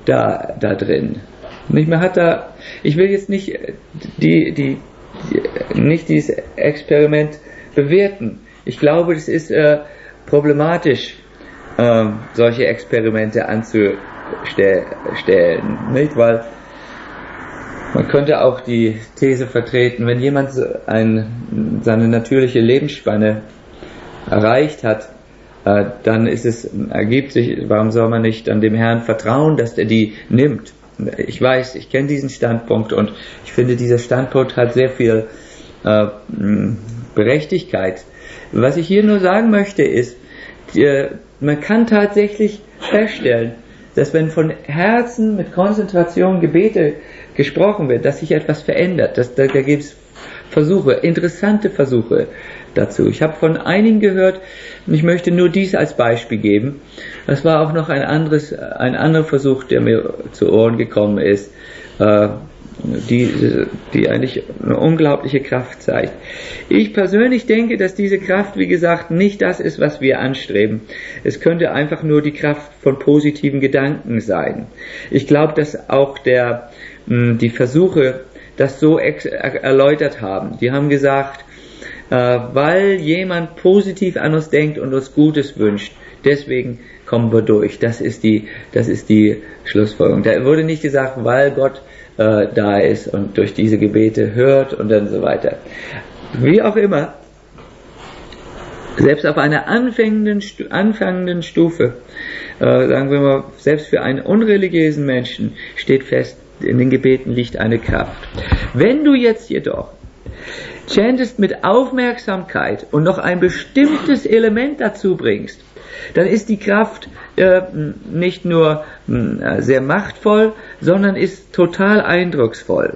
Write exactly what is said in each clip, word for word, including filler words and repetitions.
da, da drin. Nicht, man hat da, ich will jetzt nicht, die, die, die, nicht dieses Experiment bewerten. Ich glaube, es ist äh, problematisch, äh, solche Experimente anzustellen, nicht? Weil man könnte auch die These vertreten, wenn jemand ein, seine natürliche Lebensspanne erreicht hat, äh, dann ist es, ergibt sich, warum soll man nicht an dem Herrn vertrauen, dass er die nimmt? Ich weiß, ich kenne diesen Standpunkt und ich finde, dieser Standpunkt hat sehr viel äh, Berechtigkeit. Was ich hier nur sagen möchte ist, die, man kann tatsächlich feststellen, dass wenn von Herzen mit Konzentration Gebete gesprochen wird, dass sich etwas verändert. Das, da da gibt es Versuche, interessante Versuche dazu. Ich habe von einigen gehört, und ich möchte nur dies als Beispiel geben. Das war auch noch ein anderes, ein anderer Versuch, der mir zu Ohren gekommen ist, äh, die, die eigentlich eine unglaubliche Kraft zeigt. Ich persönlich denke, dass diese Kraft, wie gesagt, nicht das ist, was wir anstreben. Es könnte einfach nur die Kraft von positiven Gedanken sein. Ich glaube, dass auch der, die Versuche das so erläutert haben. Die haben gesagt, äh, weil jemand positiv an uns denkt und uns Gutes wünscht, deswegen kommen wir durch. Das ist die, das ist die Schlussfolgerung. Da wurde nicht gesagt, weil Gott äh, da ist und durch diese Gebete hört und dann so weiter. Wie auch immer, selbst auf einer anfängenden, anfangenden Stufe, äh, sagen wir mal, selbst für einen unreligiösen Menschen steht fest, in den Gebeten liegt eine Kraft. Wenn du jetzt jedoch chantest mit Aufmerksamkeit und noch ein bestimmtes Element dazu bringst, dann ist die Kraft äh, nicht nur äh, sehr machtvoll, sondern ist total eindrucksvoll.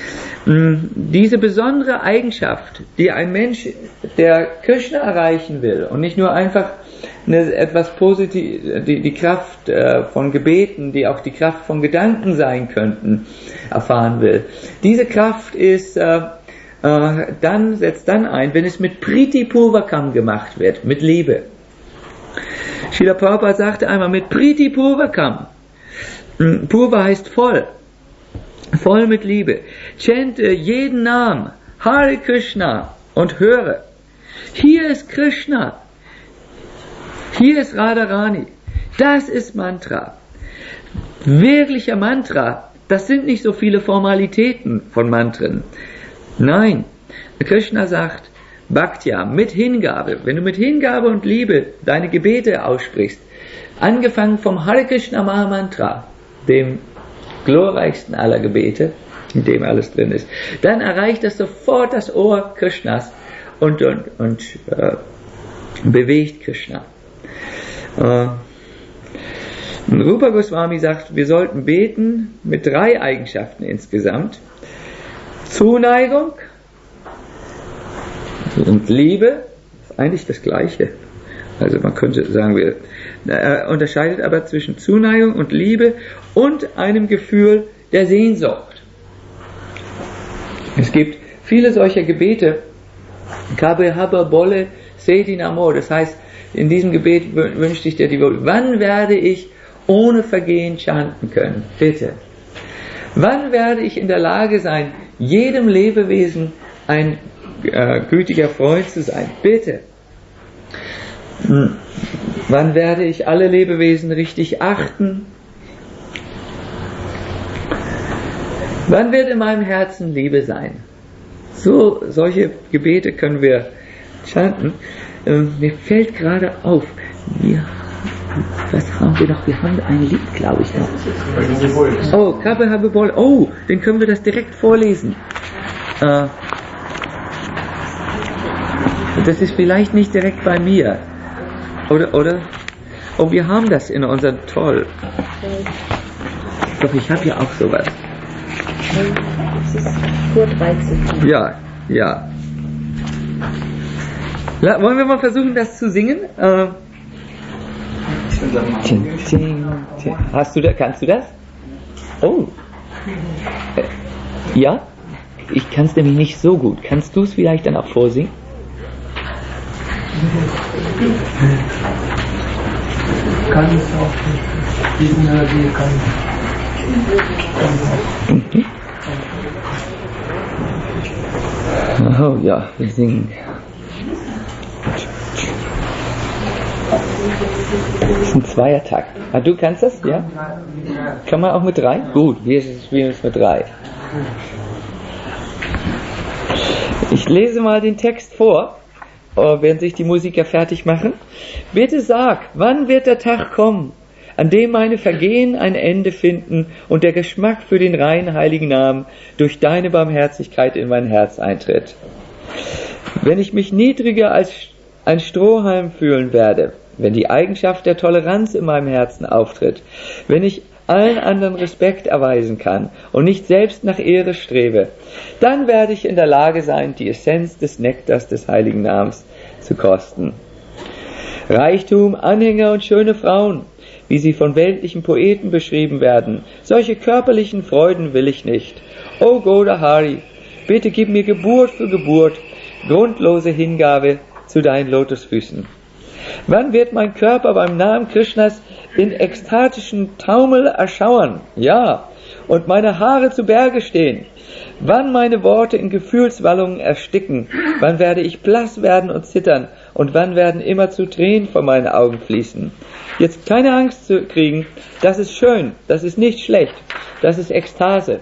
Diese besondere Eigenschaft, die ein Mensch, der Krishna erreichen will und nicht nur einfach eine, etwas positiv, die, die Kraft äh, von Gebeten, die auch die Kraft von Gedanken sein könnten, erfahren will. Diese Kraft ist äh, äh, dann setzt dann ein, wenn es mit Priti Purvakam gemacht wird, mit Liebe. Srila Prabhupada sagte einmal mit Priti Purvakam. Purva heißt voll. Voll mit Liebe. Chante jeden Namen, Hare Krishna, und höre. Hier ist Krishna. Hier ist Radharani. Das ist Mantra. Wirklicher Mantra. Das sind nicht so viele Formalitäten von Mantren. Nein. Krishna sagt, Bhaktya, mit Hingabe. Wenn du mit Hingabe und Liebe deine Gebete aussprichst, angefangen vom Hare Krishna Mahamantra, dem glorreichsten aller Gebete, in dem alles drin ist, dann erreicht das sofort das Ohr Krishnas und, und, und äh, bewegt Krishna. Äh, Rupa Goswami sagt, wir sollten beten mit drei Eigenschaften insgesamt. Zuneigung und Liebe, ist eigentlich das Gleiche. Also man könnte sagen, wir Er unterscheidet aber zwischen Zuneigung und Liebe und einem Gefühl der Sehnsucht. Es gibt viele solcher Gebete, Kabe Haba Bolle Sedin Amor, das heißt, in diesem Gebet wünschte ich dir die Wohl. Wann werde ich ohne Vergehen chanten können? Bitte. Wann werde ich in der Lage sein, jedem Lebewesen ein äh, gütiger Freund zu sein? Bitte. Hm. Wann werde ich alle Lebewesen richtig achten? Wann wird in meinem Herzen Liebe sein? So, solche Gebete können wir chanten. Ähm, mir fällt gerade auf, wir, was haben wir noch? Wir haben ein Lied, glaube ich, noch. Oh, Kabe Habe Bol. Oh, den können wir das direkt vorlesen. Äh, das ist vielleicht nicht direkt bei mir. Oder, oder? Oh, wir haben das in unseren Toll. Doch, ich habe ja auch sowas. Das ist Kur dreizehn. Ja, ja. La, wollen wir mal versuchen, das zu singen? Äh, tsching, tsching, tsching. Hast du da, kannst du das? Oh. Äh, ja? Ich kann es nämlich nicht so gut. Kannst du es vielleicht dann auch vorsingen? Kann ich auch nicht. Diesen Melodie kann ich. Mhm. Oh ja, wir singen. Das ist ein Zweiertakt. Ah, du kannst das, ja? Kann man auch mit drei? Gut, wir spielen es mit drei. Ich lese mal den Text vor, während sich die Musiker fertig machen. Bitte sag, wann wird der Tag kommen, an dem meine Vergehen ein Ende finden und der Geschmack für den reinen heiligen Namen durch deine Barmherzigkeit in mein Herz eintritt. Wenn ich mich niedriger als ein Strohhalm fühlen werde, wenn die Eigenschaft der Toleranz in meinem Herzen auftritt, wenn ich allen anderen Respekt erweisen kann und nicht selbst nach Ehre strebe, dann werde ich in der Lage sein, die Essenz des Nektars des heiligen Namens zu kosten. Reichtum, Anhänger und schöne Frauen, wie sie von weltlichen Poeten beschrieben werden, solche körperlichen Freuden will ich nicht. O Godahari, bitte gib mir Geburt für Geburt, grundlose Hingabe zu deinen Lotusfüßen. Wann wird mein Körper beim Namen Krishnas in ekstatischen Taumel erschauern? Ja, und meine Haare zu Berge stehen? Wann meine Worte in Gefühlswallungen ersticken? Wann werde ich blass werden und zittern? Und wann werden immerzu Tränen vor meinen Augen fließen? Jetzt keine Angst zu kriegen, das ist schön, das ist nicht schlecht, das ist Ekstase.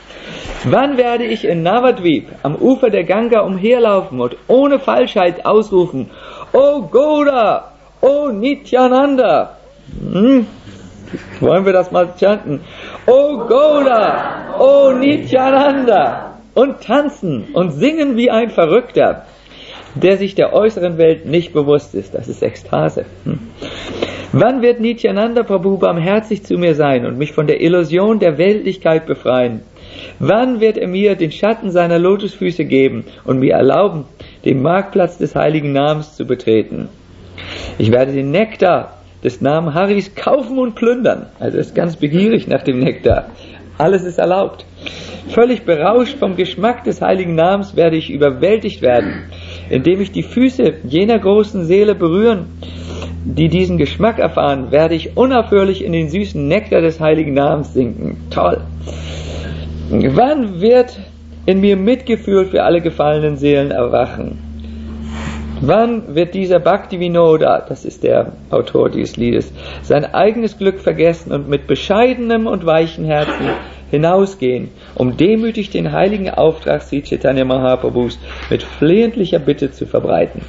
Wann werde ich in Navadvip am Ufer der Ganga umherlaufen und ohne Falschheit ausrufen, O Goda, O Nityananda? Hm? Wollen wir das mal chanten? O Goda, O Nityananda! Und tanzen und singen wie ein Verrückter, der sich der äußeren Welt nicht bewusst ist. Das ist Ekstase. Hm? Wann wird Nityananda Prabhu barmherzig zu mir sein und mich von der Illusion der Weltlichkeit befreien? Wann wird er mir den Schatten seiner Lotusfüße geben und mir erlauben, den Marktplatz des heiligen Namens zu betreten? Ich werde den Nektar des Namen Haris kaufen und plündern. Also er ist ganz begierig nach dem Nektar. Alles ist erlaubt. Völlig berauscht vom Geschmack des heiligen Namens werde ich überwältigt werden, indem ich die Füße jener großen Seele berühren, die diesen Geschmack erfahren, werde ich unaufhörlich in den süßen Nektar des heiligen Namens sinken. Toll! Wann wird in mir Mitgefühl für alle gefallenen Seelen erwachen? Wann wird dieser Bhaktivinoda, das ist der Autor dieses Liedes, sein eigenes Glück vergessen und mit bescheidenem und weichen Herzen hinausgehen, um demütig den heiligen Auftrag Sri Chaitanya Mahaprabhus mit flehentlicher Bitte zu verbreiten?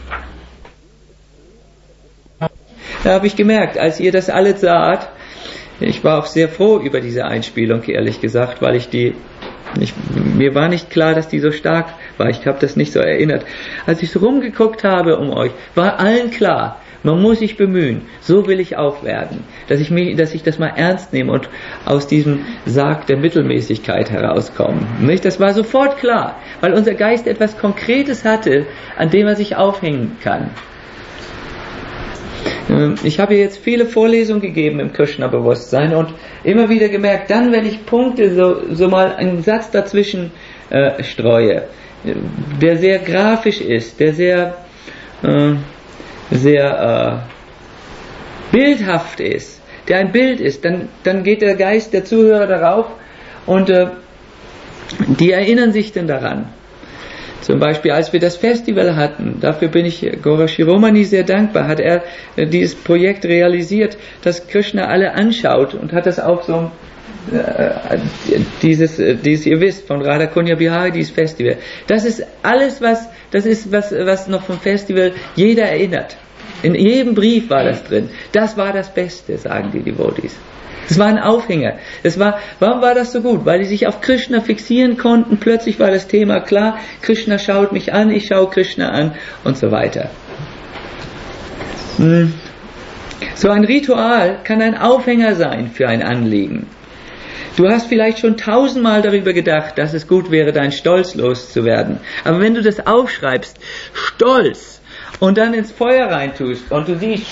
Da habe ich gemerkt, als ihr das alles saht, ich war auch sehr froh über diese Einspielung, ehrlich gesagt, weil ich die, ich, mir war nicht klar, dass die so stark war. Ich habe das nicht so erinnert. Als ich so rumgeguckt habe um euch, war allen klar, man muss sich bemühen. So will ich auch werden. Dass ich mich, dass ich das mal ernst nehme und aus diesem Sarg der Mittelmäßigkeit herauskomme. Nicht? Das war sofort klar, weil unser Geist etwas Konkretes hatte, an dem er sich aufhängen kann. Ich habe jetzt viele Vorlesungen gegeben im Krishna-Bewusstsein und immer wieder gemerkt, dann wenn ich Punkte, so, so mal einen Satz dazwischen äh, streue, der sehr grafisch ist, der sehr, äh, sehr äh, bildhaft ist, der ein Bild ist, dann, dann geht der Geist der Zuhörer darauf und äh, die erinnern sich dann daran. Zum Beispiel, als wir das Festival hatten, dafür bin ich Gora Shiromani sehr dankbar, hat er dieses Projekt realisiert, dass Krishna alle anschaut und hat das auch so, äh, dieses, dieses, ihr wisst, von Radha Kunya Bihari, dieses Festival. Das ist alles, was, das ist was, was noch vom Festival jeder erinnert. In jedem Brief war das drin. Das war das Beste, sagen die Devotees. Das war ein Aufhänger. Das war, warum war das so gut? Weil die sich auf Krishna fixieren konnten. Plötzlich war das Thema klar. Krishna schaut mich an, ich schaue Krishna an und so weiter. So ein Ritual kann ein Aufhänger sein für ein Anliegen. Du hast vielleicht schon tausendmal darüber gedacht, dass es gut wäre, deinen Stolz loszuwerden. Aber wenn du das aufschreibst, Stolz, und dann ins Feuer reintust und du siehst,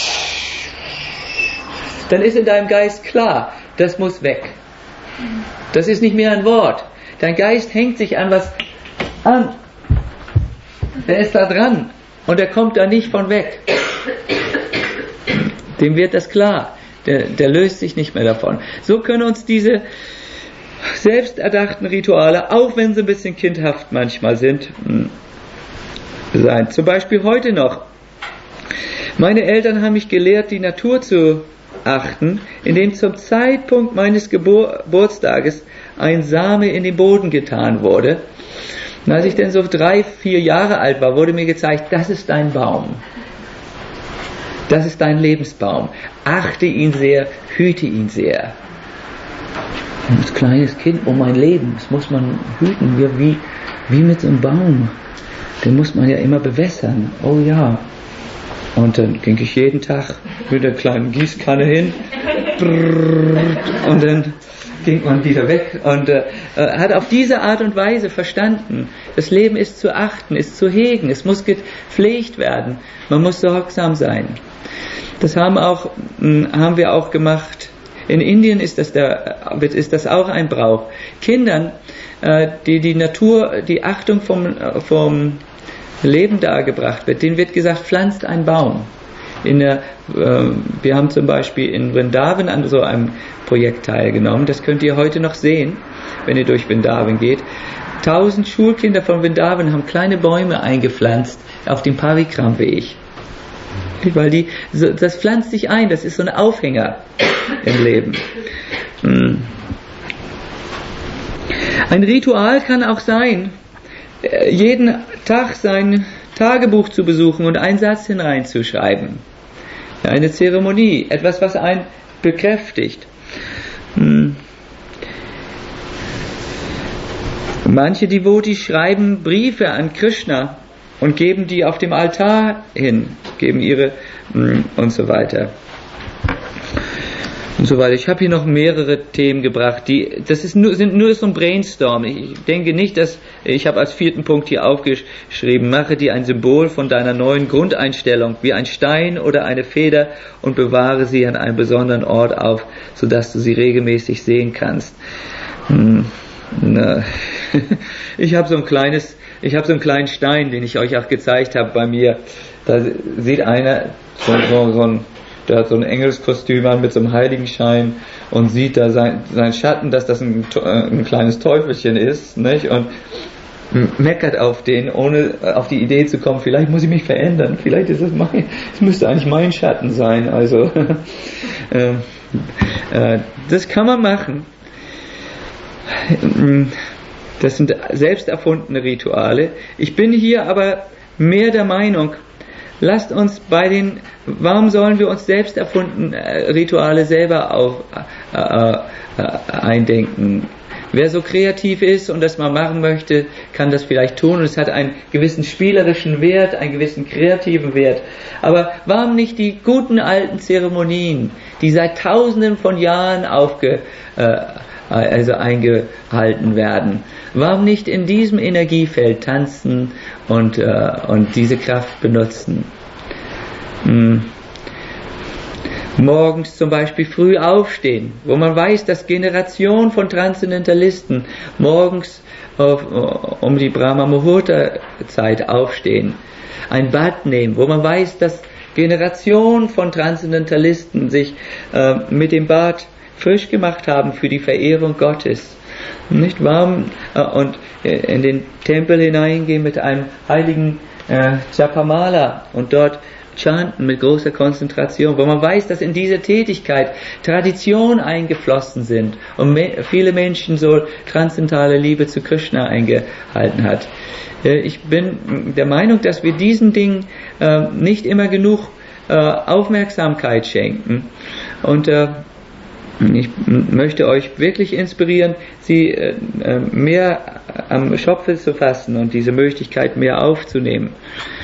dann ist in deinem Geist klar, das muss weg. Das ist nicht mehr ein Wort. Dein Geist hängt sich an was an. Der ist da dran und er kommt da nicht von weg. Dem wird das klar. der, der löst sich nicht mehr davon. So können uns diese selbsterdachten Rituale, auch wenn sie ein bisschen kindhaft manchmal sind, sein. Zum Beispiel heute noch. Meine Eltern haben mich gelehrt, die Natur zu achten, indem zum Zeitpunkt meines Gebur- Geburtstages ein Same in den Boden getan wurde. Und als ich dann so drei, vier Jahre alt war, wurde mir gezeigt, das ist dein Baum. Das ist dein Lebensbaum. Achte ihn sehr, hüte ihn sehr. Und als kleines Kind, oh mein Leben, das muss man hüten, wie, wie mit so einem Baum. Den muss man ja immer bewässern. Oh ja. Und dann ging ich jeden Tag mit der kleinen Gießkanne hin. Und dann ging man wieder weg und äh, hat auf diese Art und Weise verstanden, das Leben ist zu achten, ist zu hegen, es muss gepflegt werden, man muss sorgsam sein. Das haben, auch, haben wir auch gemacht. In Indien ist das, der, ist das auch ein Brauch. Kindern, äh, die die Natur, die Achtung vom, vom Leben dargebracht wird, denen wird gesagt, pflanzt einen Baum. In der, äh, wir haben zum Beispiel in Vrindavan an so einem Projekt teilgenommen, das könnt ihr heute noch sehen, wenn ihr durch Vrindavan geht. Tausend Schulkinder von Vrindavan haben kleine Bäume eingepflanzt auf dem Parikram-Weg. Weil die, das pflanzt sich ein, das ist so ein Aufhänger im Leben. Ein Ritual kann auch sein, jeden Tag sein Tagebuch zu besuchen und einen Satz hineinzuschreiben. Eine Zeremonie, etwas, was einen bekräftigt. Manche Devotis schreiben Briefe an Krishna und geben die auf dem Altar hin, geben ihre und so weiter. Und so weiter. Ich habe hier noch mehrere Themen gebracht, die, das ist nur, sind nur so ein Brainstorm. Ich denke nicht, dass, ich habe als vierten Punkt hier aufgeschrieben, mache dir ein Symbol von deiner neuen Grundeinstellung, wie ein Stein oder eine Feder und bewahre sie an einem besonderen Ort auf, sodass du sie regelmäßig sehen kannst. Hm, na. Ich habe so ein kleines, ich habe so einen kleinen Stein, den ich euch auch gezeigt habe bei mir. Da sieht einer so, so, so ein der hat so ein Engelskostüm an mit so einem Heiligenschein und sieht da sein, sein Schatten, dass das ein, ein kleines Teufelchen ist, nicht? Und meckert auf den, ohne auf die Idee zu kommen, vielleicht muss ich mich verändern, vielleicht ist es mein, es müsste eigentlich mein Schatten sein, also äh, äh, das kann man machen. Das sind selbst erfundene Rituale. Ich bin hier aber mehr der Meinung, lasst uns bei den, warum sollen wir uns selbst erfundene Rituale selber auch äh, äh, eindenken? Wer so kreativ ist und das mal machen möchte, kann das vielleicht tun und es hat einen gewissen spielerischen Wert, einen gewissen kreativen Wert. Aber warum nicht die guten alten Zeremonien, die seit Tausenden von Jahren aufge, äh, also eingehalten werden? Warum nicht in diesem Energiefeld tanzen und, äh, und diese Kraft benutzen? Hm. Morgens zum Beispiel früh aufstehen, wo man weiß, dass Generationen von Transzendentalisten morgens auf, um die Brahma Muhurta Zeit aufstehen. Ein Bad nehmen, wo man weiß, dass Generationen von Transzendentalisten sich äh, mit dem Bad frisch gemacht haben für die Verehrung Gottes. Nicht warm äh, und in den Tempel hineingehen mit einem heiligen äh, Japamala und dort chanten mit großer Konzentration, wo man weiß, dass in diese Tätigkeit Tradition eingeflossen sind und me- viele Menschen so transzendentale Liebe zu Krishna eingehalten hat. Äh, ich bin der Meinung, dass wir diesen Dingen äh, nicht immer genug äh, Aufmerksamkeit schenken und äh, ich möchte euch wirklich inspirieren, sie äh, mehr am Schopfe zu fassen und diese Möglichkeit mehr aufzunehmen.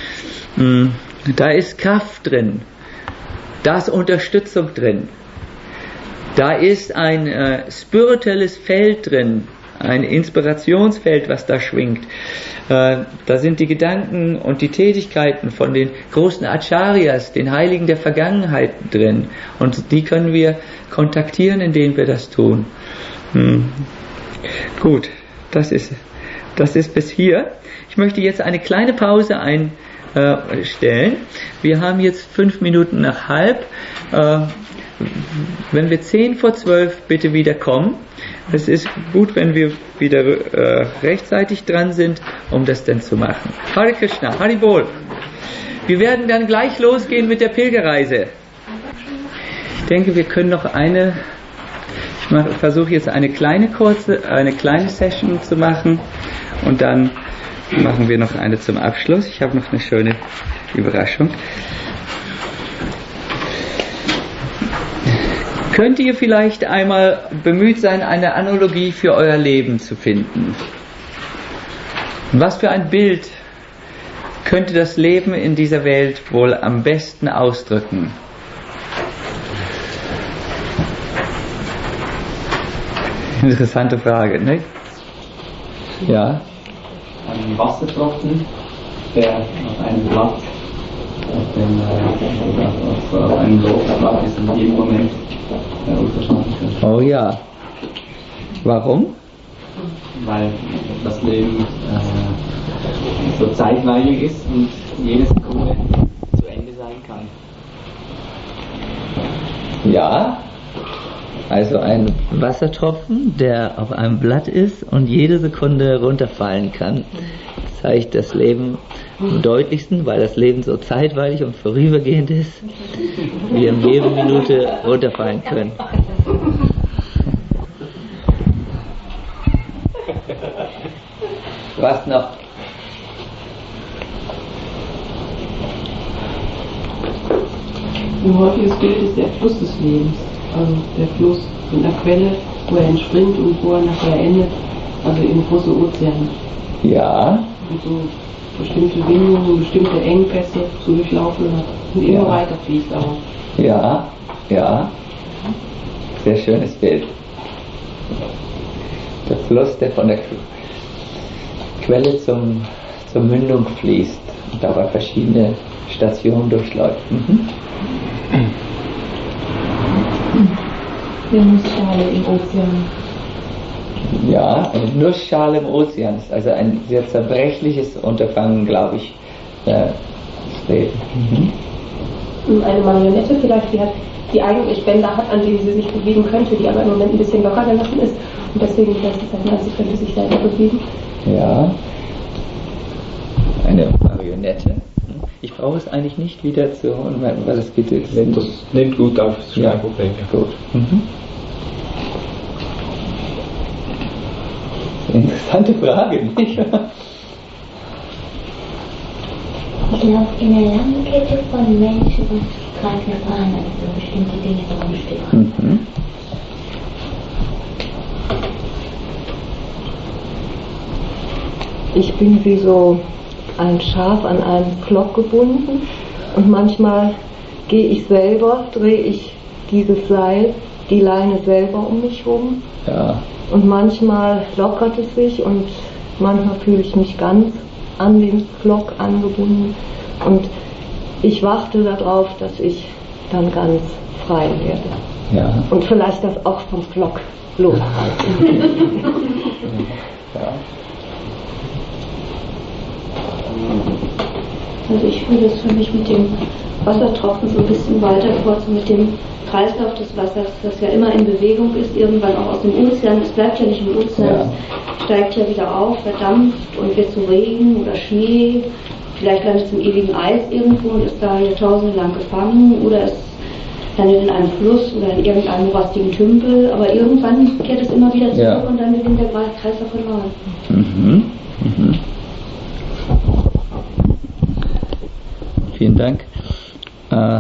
Da ist Kraft drin, da ist Unterstützung drin, da ist ein äh, spirituelles Feld drin, ein Inspirationsfeld, was da schwingt. Äh, da sind die Gedanken und die Tätigkeiten von den großen Acharyas, den Heiligen der Vergangenheit drin. Und die können wir kontaktieren, indem wir das tun. Hm. Gut, das ist, das ist bis hier. Ich möchte jetzt eine kleine Pause einstellen. Wir haben jetzt fünf Minuten nach halb. Äh, wenn wir zehn vor zwölf bitte wieder kommen. Es ist gut, wenn wir wieder äh, rechtzeitig dran sind, um das dann zu machen. Hare Krishna, Haribol. Wir werden dann gleich losgehen mit der Pilgerreise. Ich denke, wir können noch eine, ich versuche jetzt eine kleine kurze, eine kleine Session zu machen und dann machen wir noch eine zum Abschluss. Ich habe noch eine schöne Überraschung. Könnt ihr vielleicht einmal bemüht sein, eine Analogie für euer Leben zu finden? Was für ein Bild könnte das Leben in dieser Welt wohl am besten ausdrücken? Interessante Frage, ne? Ja? Ein Wassertropfen, der auf einem Blatt, auf, dem, auf, auf einem Blatt ist in jedem Moment unterschlagen kann. Oh ja. Warum? Weil das Leben äh, so zeitweilig ist und jede Sekunde zu Ende sein kann. Ja. Also ein Wassertropfen, der auf einem Blatt ist und jede Sekunde runterfallen kann, zeigt das Leben am deutlichsten, weil das Leben so zeitweilig und vorübergehend ist, wir in jede Minute runterfallen können. Was noch? Ein häufiges Bild ist der Fluss des Lebens. Also der Fluss in der Quelle, wo er entspringt und wo er nachher endet, also in große Ozeane. Ja. Und so bestimmte Windungen, bestimmte Engpässe zu durchlaufen hat und immer Ja. weiter fließt auch. Ja, ja. Sehr schönes Bild. Der Fluss, der von der Quelle zum, zur Mündung fließt und dabei verschiedene Stationen durchläuft. Mhm. Die Nussschale im Ozean. Ja, eine Nussschale im Ozean ist also ein sehr zerbrechliches Unterfangen, glaube ich. Äh, das Leben. Mhm. Eine Marionette vielleicht, die, hat, die eigentlich Bänder hat, an denen sie sich bewegen könnte, die aber im Moment ein bisschen locker gelassen ist und deswegen die ganze Zeit meint, sie könnte sich selber bewegen. Ja, eine Marionette. Ich brauche es eigentlich nicht wieder zu holen, weil, weil es geht jetzt. Das nimmt gut auf, das ist Ja, kein Problem. gut. Mhm. Interessante Frage, nicht? Ich glaube, in der langen Kette von Menschen und greifen an, also bestimmte Dinge herumstehen. Mhm. Ich bin wie so ein Schaf an einen Pflock gebunden und manchmal gehe ich selber, drehe ich dieses Seil, die Leine selber um mich herum Ja. und manchmal lockert es sich und manchmal fühle ich mich ganz an den Pflock angebunden und ich warte darauf, dass ich dann ganz frei werde Ja. und vielleicht das auch vom Pflock loshalten. Ja. Also ich fühle es für mich mit dem Wassertropfen so ein bisschen weiter fort, so mit dem Kreislauf des Wassers, das ja immer in Bewegung ist, irgendwann auch aus dem Ozean, es bleibt ja nicht im Ozean, Ja. es steigt ja wieder auf, verdampft und wird zu Regen oder Schnee, vielleicht landet es im ewigen Eis irgendwo und ist da jahrtausendelang gefangen oder es landet in einem Fluss oder in irgendeinem rostigen Tümpel, aber irgendwann kehrt es immer wieder zurück Ja. und dann beginnt der Kreislauf von neu. Mhm. Mhm. Vielen Dank. Äh,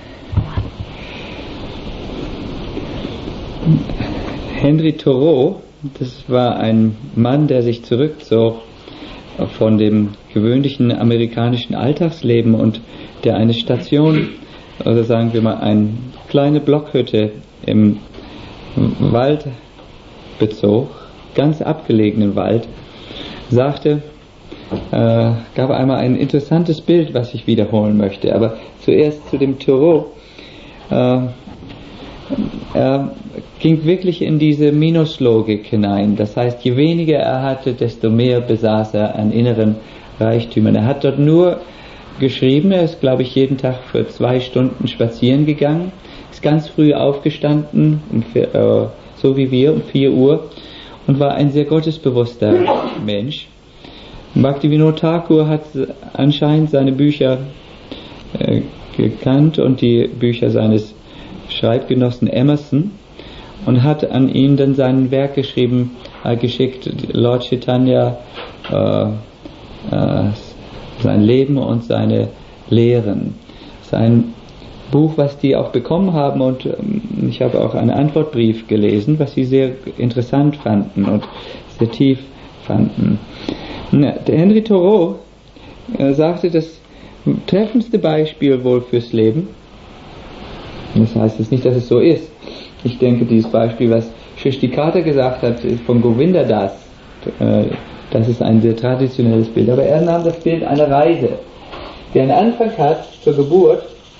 Henry Thoreau, das war ein Mann, der sich zurückzog von dem gewöhnlichen amerikanischen Alltagsleben und der eine Station, oder sagen wir mal eine kleine Blockhütte im Wald bezog, ganz abgelegenen Wald, sagte, äh, gab einmal ein interessantes Bild, was ich wiederholen möchte, aber zuerst zu dem Thoreau. Äh, er ging wirklich in diese Minuslogik hinein, das heißt, je weniger er hatte, desto mehr besaß er an inneren Reichtümern. Er hat dort nur geschrieben, er ist, glaube ich, jeden Tag für zwei Stunden spazieren gegangen, ist ganz früh aufgestanden, um vier, äh, so wie wir, um vier Uhr, und war ein sehr gottesbewusster Mensch. Bhaktivinoda Thakur hat anscheinend seine Bücher äh, gekannt und die Bücher seines Schreibgenossen Emerson und hat an ihn dann sein Werk geschrieben, äh, geschickt, Lord Chaitanya, äh, äh, sein Leben und seine Lehren. Sein Buch, was die auch bekommen haben, und ähm, ich habe auch einen Antwortbrief gelesen, was sie sehr interessant fanden und sehr tief fanden. Na, der Henry Thoreau äh, sagte, das treffendste Beispiel wohl fürs Leben, das heißt jetzt nicht, dass es so ist. Ich denke, dieses Beispiel, was Shrishtikata gesagt hat, von Govinda Das, äh, das ist ein sehr traditionelles Bild. Aber er nahm das Bild einer Reise, die einen Anfang hat zur Geburt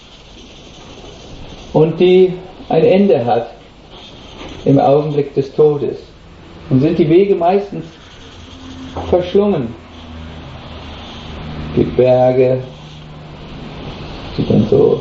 und die ein Ende hat im Augenblick des Todes. Und sind die Wege meistens verschlungen. Es gibt Berge, die dann so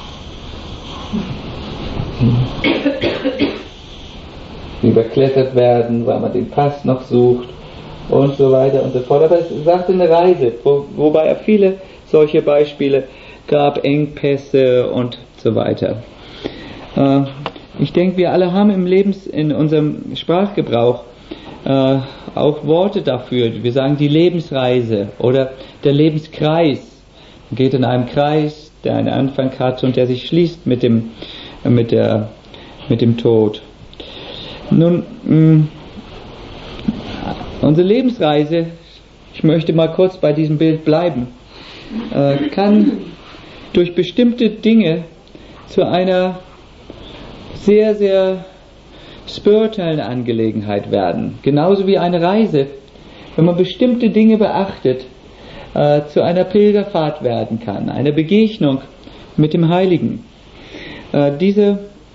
überklettert werden, weil man den Pass noch sucht und so weiter und so fort. Aber es sagte eine Reise, wo, wobei er viele solche Beispiele gab, Engpässe und so weiter. Äh, ich denke, wir alle haben im Lebens, in unserem Sprachgebrauch äh, auch Worte dafür. Wir sagen die Lebensreise oder der Lebenskreis. Man geht in einem Kreis, der einen Anfang hat und der sich schließt mit dem, mit der, mit dem Tod. Nun, mh, unsere Lebensreise, ich möchte mal kurz bei diesem Bild bleiben, äh, kann durch bestimmte Dinge zu einer sehr, sehr spirituellen Angelegenheit werden. Genauso wie eine Reise, wenn man bestimmte Dinge beachtet, äh, zu einer Pilgerfahrt werden kann, eine Begegnung mit dem Heiligen. Äh, diese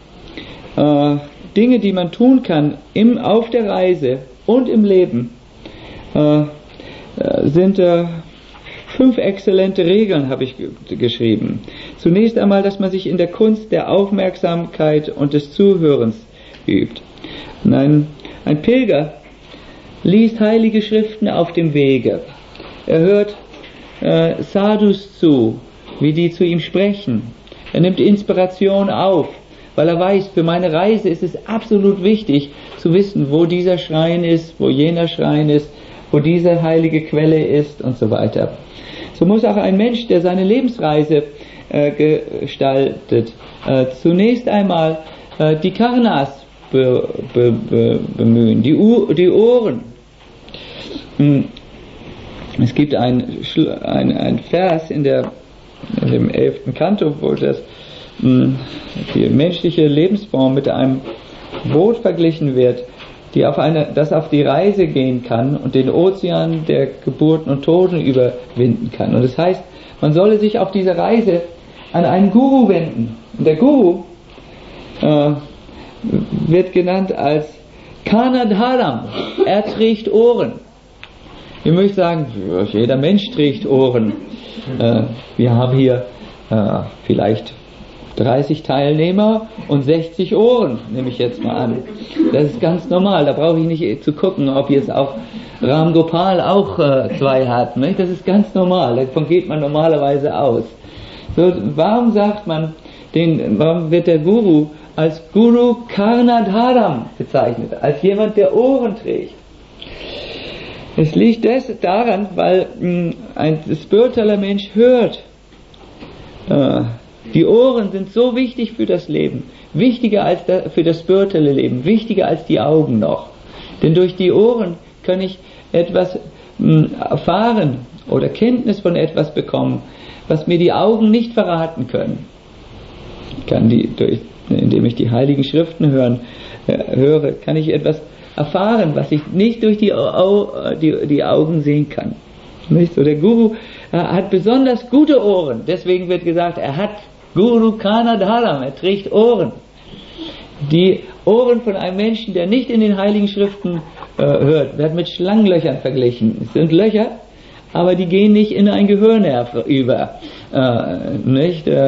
äh, Dinge, die man tun kann im, auf der Reise und im Leben, äh, sind äh, fünf exzellente Regeln, habe ich g- geschrieben. Zunächst einmal, dass man sich in der Kunst der Aufmerksamkeit und des Zuhörens übt. Und ein, ein Pilger liest heilige Schriften auf dem Wege. Er hört äh, Sadhus zu, wie die zu ihm sprechen. Er nimmt Inspiration auf, weil er weiß, für meine Reise ist es absolut wichtig zu wissen, wo dieser Schrein ist, wo jener Schrein ist, wo diese heilige Quelle ist und so weiter. So muss auch ein Mensch, der seine Lebensreise äh, gestaltet, äh, zunächst einmal äh, die Karnas be, be, be, bemühen, die, U, die Ohren. Hm. Es gibt ein, ein, ein Vers in, der, in dem elften Kanto, wo das, hm, die menschliche Lebensform mit einem Boot verglichen wird, die auf eine, das auf die Reise gehen kann und den Ozean der Geburten und Toten überwinden kann. Und das heißt, man solle sich auf dieser Reise an einen Guru wenden. Und der Guru äh, wird genannt als Kanadharam. Er trägt Ohren. Ich möchte sagen, jeder Mensch trägt Ohren. Äh, wir haben hier äh, vielleicht dreißig Teilnehmer und sechzig Ohren, nehme ich jetzt mal an. Das ist ganz normal, da brauche ich nicht zu gucken, ob jetzt auch Ram Gopal auch äh, zwei hat. Nicht? Das ist ganz normal, davon geht man normalerweise aus. So, warum sagt man, den, warum wird der Guru als Guru Karnadharam bezeichnet, als jemand, der Ohren trägt? Es liegt das daran, weil mh, ein spiritueller Mensch hört. Äh, Die Ohren sind so wichtig für das Leben, wichtiger als der, für das spirituelle Leben, wichtiger als die Augen noch. Denn durch die Ohren kann ich etwas mh, erfahren oder Kenntnis von etwas bekommen, was mir die Augen nicht verraten können. Ich kann die, durch, indem ich die heiligen Schriften hören, äh, höre, kann ich etwas erfahren, was ich nicht durch die, Au, die, die Augen sehen kann. Nicht? So, der Guru äh, hat besonders gute Ohren, deswegen wird gesagt, er hat Guru Kanadharam, er trägt Ohren. Die Ohren von einem Menschen, der nicht in den Heiligen Schriften äh, hört, werden mit Schlangenlöchern verglichen. Es sind Löcher, aber die gehen nicht in ein Gehörnerv über. Äh, nicht? Äh,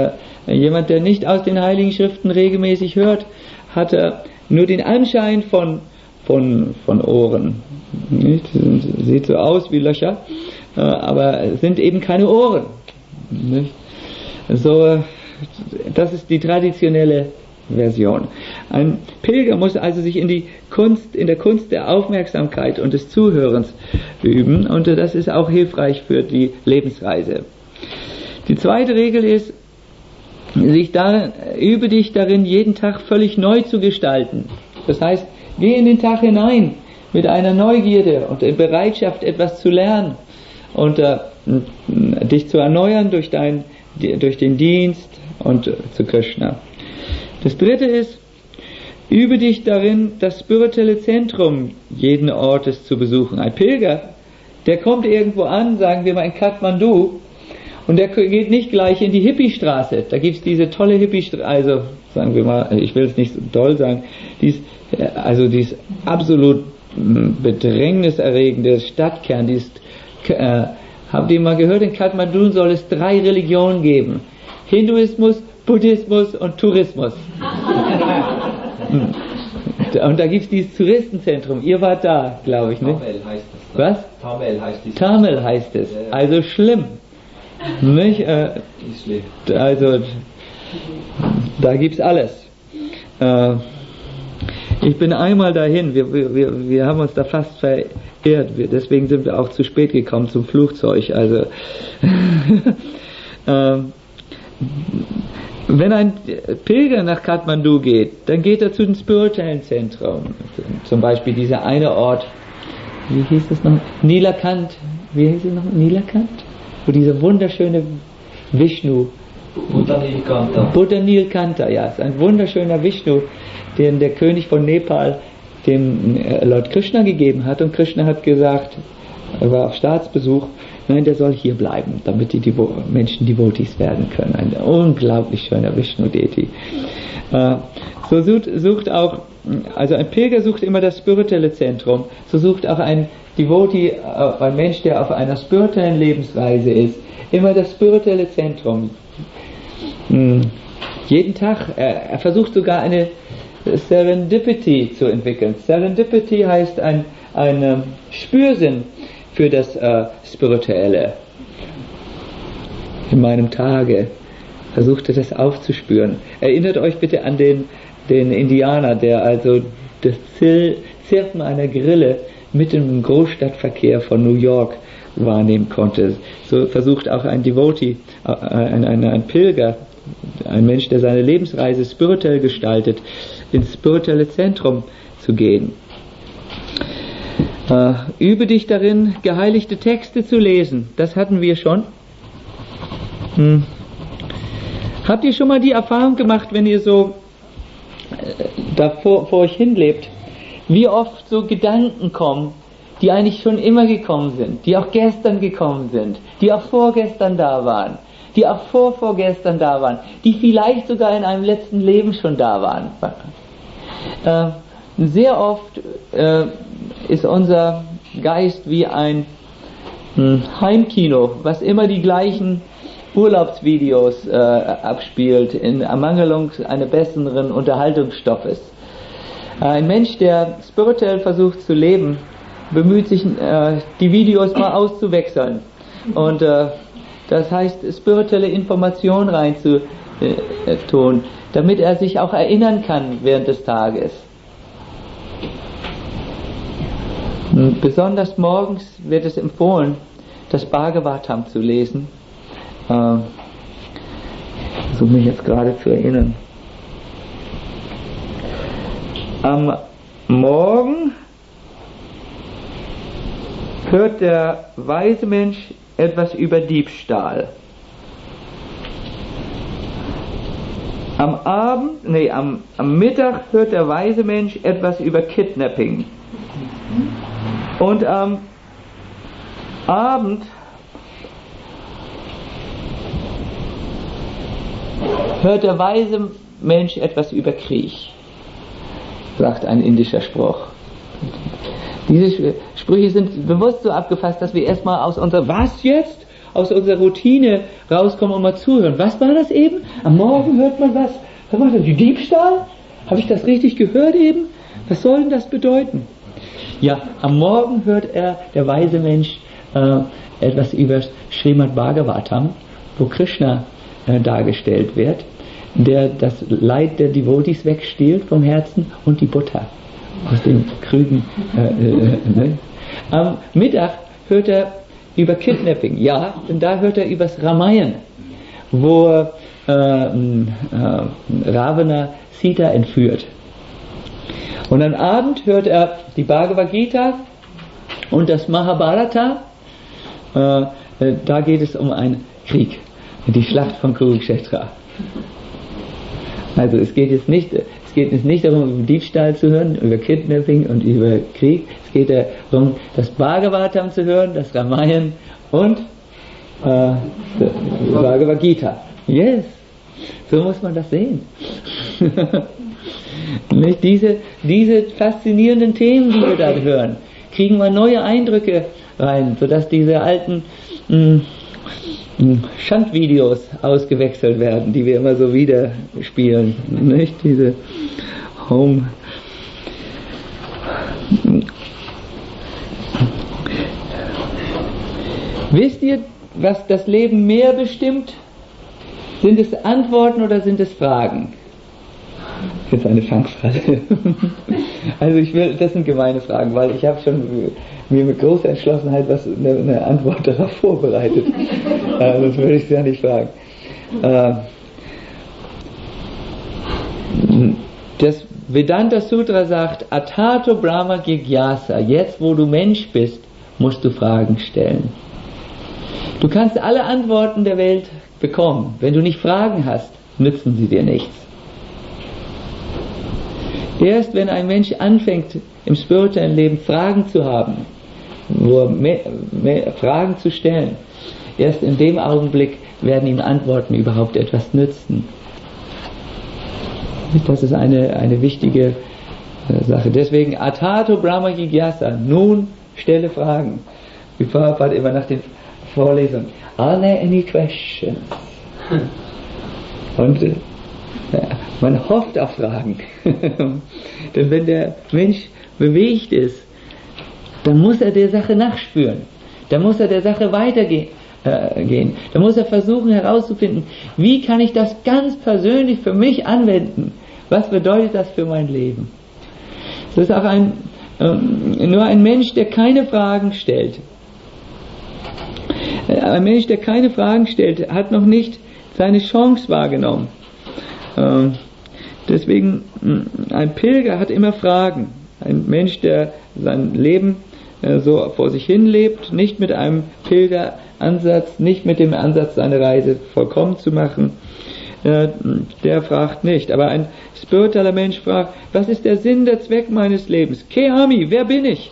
Jemand, der nicht aus den Heiligen Schriften regelmäßig hört, hat äh, nur den Anschein von, von, von Ohren. Nicht? Sieht so aus wie Löcher, äh, aber sind eben keine Ohren. Nicht? So, das ist die traditionelle Version. Ein Pilger muss also sich in die Kunst, in der Kunst der Aufmerksamkeit und des Zuhörens üben, und das ist auch hilfreich für die Lebensreise. Die zweite Regel ist, sich darin, übe dich darin, jeden Tag völlig neu zu gestalten. Das heißt, geh in den Tag hinein mit einer Neugierde und in Bereitschaft, etwas zu lernen und äh, dich zu erneuern durch, dein, durch den Dienst und äh, zu Krishna. Das dritte ist, übe dich darin, das spirituelle Zentrum jeden Ortes zu besuchen. Ein Pilger, der kommt irgendwo an, sagen wir mal in Kathmandu, und der geht nicht gleich in die Hippie-Straße. Da gibt es diese tolle Hippie-Straße, also sagen wir mal, ich will es nicht so doll sagen, dies, also dies absolut bedrängniserregende Stadtkern, dies, äh, habt ihr mal gehört, in Kathmandu soll es drei Religionen geben. Hinduismus, Buddhismus und Tourismus. Und da gibt es dieses Touristenzentrum. Ihr wart da, glaube ich, ne? Tamil heißt es. Was? Tamil heißt es. Tamil heißt es. Also schlimm. Nicht? Äh, Ist schlimm. also, da gibt's alles. Äh, ich bin einmal dahin. Wir, wir, wir haben uns da fast verirrt. Wir, deswegen sind wir auch zu spät gekommen zum Flugzeug. Also, äh, wenn ein Pilger nach Kathmandu geht, dann geht er zu dem spirituellen Zentrum. Zum Beispiel dieser eine Ort, wie hieß es noch? Nilakant. Wie hieß es noch? Nilakant? Wo dieser wunderschöne Vishnu, Buddha Nilkanta. Buddha Nilkanta, ja, ist ein wunderschöner Vishnu, den der König von Nepal dem Lord Krishna gegeben hat, und Krishna hat gesagt, er war auf Staatsbesuch, nein, der soll hier bleiben, damit die Devo- Menschen Devotees werden können. Ein unglaublich schöner Vishnu-Deity. Äh, so sucht, sucht auch, also ein Pilger sucht immer das spirituelle Zentrum, so sucht auch ein Devotee, äh, ein Mensch, der auf einer spirituellen Lebensreise ist, immer das spirituelle Zentrum. Hm. Jeden Tag, er, er versucht sogar eine Serendipity zu entwickeln. Serendipity heißt ein, ein ähm, Spürsinn für das äh, Spirituelle. In meinem Tage versuchte das aufzuspüren. Erinnert euch bitte an den, den Indianer, der also das Zirpen einer Grille mitten im Großstadtverkehr von New York wahrnehmen konnte. So versucht auch ein Devotee, ein, ein, ein Pilger, ein Mensch, der seine Lebensreise spirituell gestaltet, ins spirituelle Zentrum zu gehen. Uh, übe dich darin, geheiligte Texte zu lesen. Das hatten wir schon. Hm. Habt ihr schon mal die Erfahrung gemacht, wenn ihr so äh, da vor, vor euch hinlebt, wie oft so Gedanken kommen, die eigentlich schon immer gekommen sind, die auch gestern gekommen sind, die auch vorgestern da waren, die auch vorvorgestern da waren, die vielleicht sogar in einem letzten Leben schon da waren. Äh, sehr oft äh, ist unser Geist wie ein hm, Heimkino, was immer die gleichen Urlaubsvideos äh, abspielt, in Ermangelung eines besseren Unterhaltungsstoffes. Ein Mensch, der spirituell versucht zu leben, bemüht sich, äh, die Videos mal auszuwechseln. Und äh, das heißt, spirituelle Information reinzutun, äh, damit er sich auch erinnern kann während des Tages. Und besonders morgens wird es empfohlen, das Bhagavatam zu lesen. Äh, ich versuche mich jetzt gerade zu erinnern. Am Morgen hört der weise Mensch etwas über Diebstahl. Am Abend, nee, am, am Mittag hört der weise Mensch etwas über Kidnapping. Und am Abend hört der weise Mensch etwas über Krieg, sagt ein indischer Spruch. Diese Sprüche sind bewusst so abgefasst, dass wir erstmal aus unserer Was jetzt? aus unserer Routine rauskommen und mal zuhören. Was war das eben? Am Morgen hört man was. Was war das? Diebstahl? Habe ich das richtig gehört eben? Was soll denn das bedeuten? Ja, am Morgen hört er, der weise Mensch, äh, etwas über Srimad Bhagavatam, wo Krishna äh, dargestellt wird, der das Leid der Devotees wegstiehlt vom Herzen und die Butter aus den Krügen. Äh, äh, ne? Am Mittag hört er über Kidnapping, ja, denn da hört er über das Ramayana, wo äh, äh, Ravana Sita entführt. Und am Abend hört er die Bhagavad Gita und das Mahabharata. Äh, äh, da geht es um einen Krieg, die Schlacht von Kurukshetra. Also es geht jetzt nicht, es geht jetzt nicht darum, über Diebstahl zu hören, über Kidnapping und über Krieg. Es geht darum, das Bhagavatam zu hören, das Ramayana und äh, die Bhagavad Gita. Yes, so muss man das sehen. Nicht? Diese, diese faszinierenden Themen, die wir da hören, kriegen wir neue Eindrücke rein, sodass diese alten mh, Schandvideos ausgewechselt werden, die wir immer so wieder spielen. Nicht? Diese Home. Wisst ihr, was das Leben mehr bestimmt? Sind es Antworten oder sind es Fragen? Das ist eine Fangfrage. Also ich will, das sind gemeine Fragen, weil ich habe schon mir mit großer Entschlossenheit was eine, eine Antwort darauf vorbereitet. äh, das würde ich ja nicht fragen. Äh, das Vedanta Sutra sagt, Atato Brahma Jigyasa, jetzt wo du Mensch bist, musst du Fragen stellen. Du kannst alle Antworten der Welt bekommen. Wenn du nicht Fragen hast, nützen sie dir nichts. Erst wenn ein Mensch anfängt, im spirituellen Leben Fragen zu haben, wo er mehr, mehr Fragen zu stellen, erst in dem Augenblick werden ihm Antworten überhaupt etwas nützen. Das ist eine, eine wichtige Sache. Deswegen Atato Brahma Jigyasa, nun stelle Fragen. Wie Prabhupada immer nach den Vorlesungen, are there any questions? Und äh, man hofft auf Fragen. Denn wenn der Mensch bewegt ist, dann muss er der Sache nachspüren. Dann muss er der Sache weitergehen. Äh, gehen. Dann muss er versuchen herauszufinden, wie kann ich das ganz persönlich für mich anwenden? Was bedeutet das für mein Leben? Das ist auch ein, ähm, nur ein Mensch, der keine Fragen stellt. Ein Mensch, der keine Fragen stellt, hat noch nicht seine Chance wahrgenommen. Ähm, deswegen, ein Pilger hat immer Fragen. Ein Mensch, der sein Leben äh, so vor sich hin lebt, nicht mit einem Pilgeransatz, nicht mit dem Ansatz, seine Reise vollkommen zu machen, äh, der fragt nicht. Aber ein spiritueller Mensch fragt, was ist der Sinn, der Zweck meines Lebens? Keami, wer bin ich?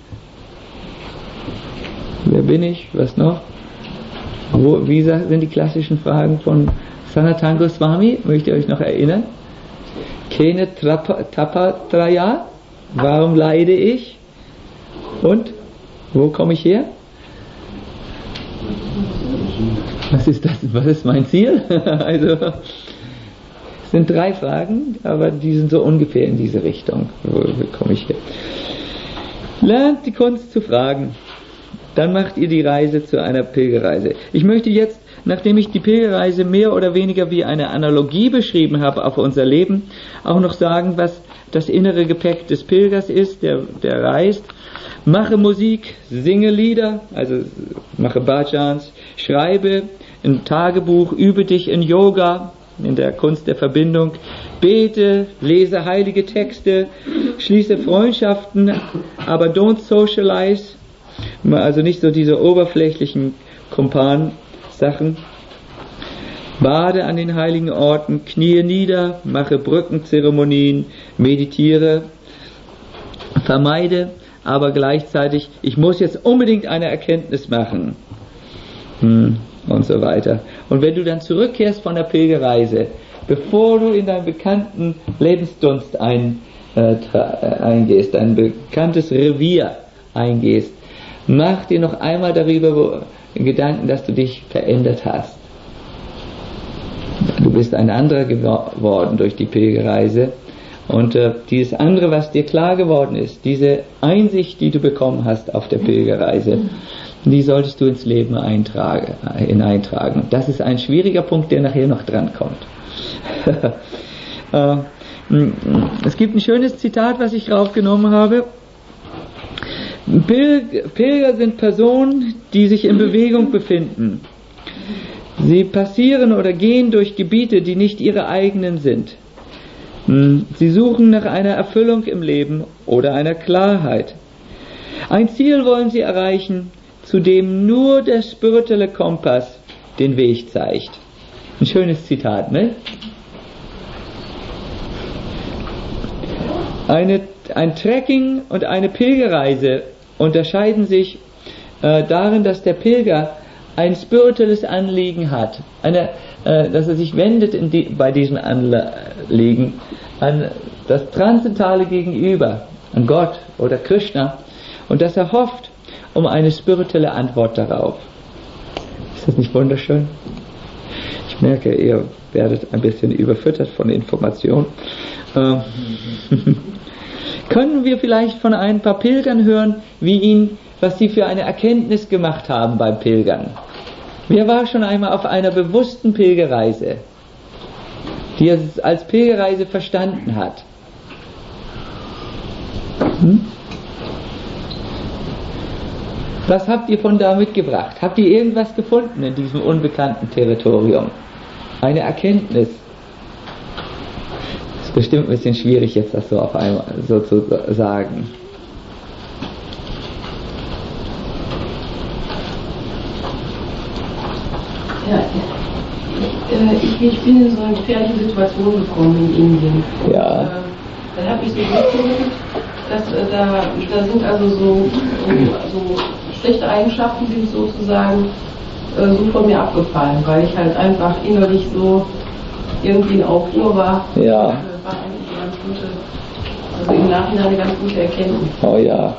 Wer bin ich? Was noch? Wo, wie sind die klassischen Fragen von Sanatana Goswami? Möchtet ihr euch noch erinnern? Kene Tapatraya? Warum leide ich? Und? Wo komme ich her? Was ist das? Was ist mein Ziel? Also, es sind drei Fragen, aber die sind so ungefähr in diese Richtung. Wo, wo komme ich her? Lernt die Kunst zu fragen. Dann macht ihr die Reise zu einer Pilgerreise. Ich möchte jetzt, nachdem ich die Pilgerreise mehr oder weniger wie eine Analogie beschrieben habe auf unser Leben, auch noch sagen, was das innere Gepäck des Pilgers ist, der, der reist. Mache Musik, singe Lieder, also mache Bhajans, schreibe ein Tagebuch, übe dich in Yoga, in der Kunst der Verbindung, bete, lese heilige Texte, schließe Freundschaften, aber don't socialize, also nicht so diese oberflächlichen Kumpan-Sachen. Bade an den heiligen Orten, kniee nieder, mache Brückenzeremonien, meditiere, vermeide, aber gleichzeitig, ich muss jetzt unbedingt eine Erkenntnis machen. Hm, und so weiter. Und wenn du dann zurückkehrst von der Pilgerreise, bevor du in deinen bekannten Lebensdunst ein, äh, eingehst, dein bekanntes Revier eingehst, mach dir noch einmal darüber den Gedanken, dass du dich verändert hast. Du bist ein anderer geworden durch die Pilgerreise. Und äh, dieses andere, was dir klar geworden ist, diese Einsicht, die du bekommen hast auf der Pilgerreise, die solltest du ins Leben eintragen, hineintragen. Und das ist ein schwieriger Punkt, der nachher noch dran kommt. äh, es gibt ein schönes Zitat, was ich raufgenommen habe. Pilger sind Personen, die sich in Bewegung befinden. Sie passieren oder gehen durch Gebiete, die nicht ihre eigenen sind. Sie suchen nach einer Erfüllung im Leben oder einer Klarheit. Ein Ziel wollen sie erreichen, zu dem nur der spirituelle Kompass den Weg zeigt. Ein schönes Zitat, ne? Eine, ein Trekking und eine Pilgerreise unterscheiden sich äh, darin, dass der Pilger ein spirituelles Anliegen hat, eine, äh, dass er sich wendet in die, bei diesem Anliegen an das Transzendentale Gegenüber, an Gott oder Krishna, und dass er hofft um eine spirituelle Antwort darauf. Ist das nicht wunderschön? Ich merke, ihr werdet ein bisschen überfüttert von Informationen. Äh, Können wir vielleicht von ein paar Pilgern hören, wie ihn, was sie für eine Erkenntnis gemacht haben beim Pilgern? Wer war schon einmal auf einer bewussten Pilgerreise, die er als Pilgerreise verstanden hat? Hm? Was habt ihr von da mitgebracht? Habt ihr irgendwas gefunden in diesem unbekannten Territorium? Eine Erkenntnis? Das ist bestimmt ein bisschen schwierig jetzt das so auf einmal so zu sagen. Ja, ich, ich, ich bin in so eine gefährliche Situation gekommen in Indien. Ja. Äh, dann habe ich so mitgekriegt, dass äh, da, da sind also so, so, so schlechte Eigenschaften, die sozusagen äh, so von mir abgefallen, weil ich halt einfach innerlich so irgendwie in Aufruhr war. Ja. Und, äh, war eigentlich eine ganz gute, also im Nachhinein eine ganz gute Erkenntnis. Oh ja.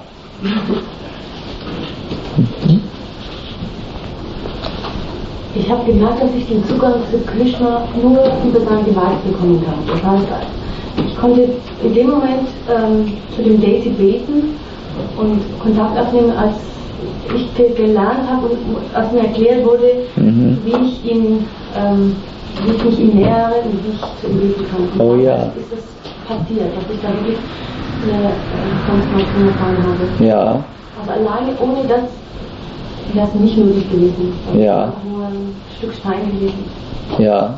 Ich habe gemerkt, dass ich den Zugang zu Krishna nur über sein Device bekommen habe. Das heißt, ich konnte in dem Moment ähm, zu dem Deity beten und Kontakt aufnehmen, als ich gelernt habe und als mir erklärt wurde, mhm. wie ich ihn, ähm, wie ich mich ihm nähere und wie ich zu ihm beten kann. Und oh ja. Ist das passiert, dass ich da wirklich eine äh, Transformation erfahren habe. Ja. Aber alleine ohne das wäre es nicht möglich gewesen. Das ja. ist nur ein Stück Stein gewesen. Ja.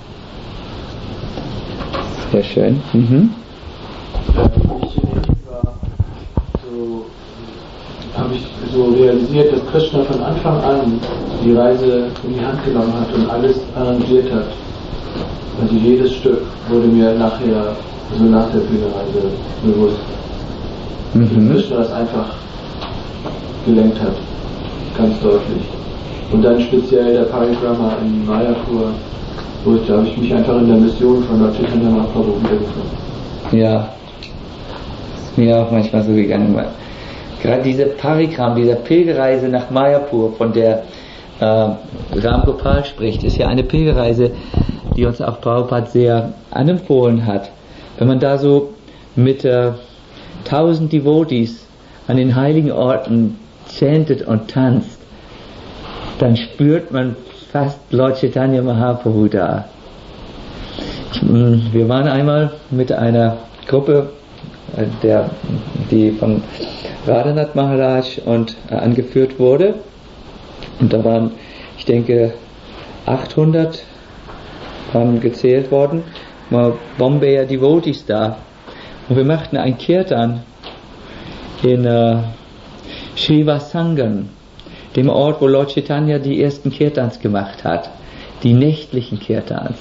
Sehr schön. Mhm. Ich war so, habe ich so realisiert, dass Krishna von Anfang an die Reise in die Hand genommen hat und alles arrangiert hat. Also jedes Stück wurde mir nachher, also nach der Pilgerreise bewusst. Mhm. Dass Krishna das einfach gelenkt hat. Ganz deutlich. Und dann speziell der Parikrama in Mayapur, wo ich, da habe ich mich einfach in der Mission von Lord Chaitanya Mahaprabhu wiedergefunden. Ja, ist mir auch manchmal so gegangen. Gerade diese Parikram, diese Pilgerreise nach Mayapur, von der äh, Ram Gopal spricht, ist ja eine Pilgerreise, die uns auch Prabhupada sehr anempfohlen hat. Wenn man da so mit äh, tausend Devotees an den heiligen Orten chantet und tanzt, dann spürt man fast Lord Chaitanya Mahaprabhu da. Ich, wir waren einmal mit einer Gruppe, der, die von Radhanath Maharaj und äh, angeführt wurde, und da waren, ich denke, achthundert waren gezählt worden, mal Bombayer Devotees da, und wir machten ein Kirtan in äh, Srivasangam, dem Ort, wo Lord Chaitanya die ersten Kirtans gemacht hat, die nächtlichen Kirtans.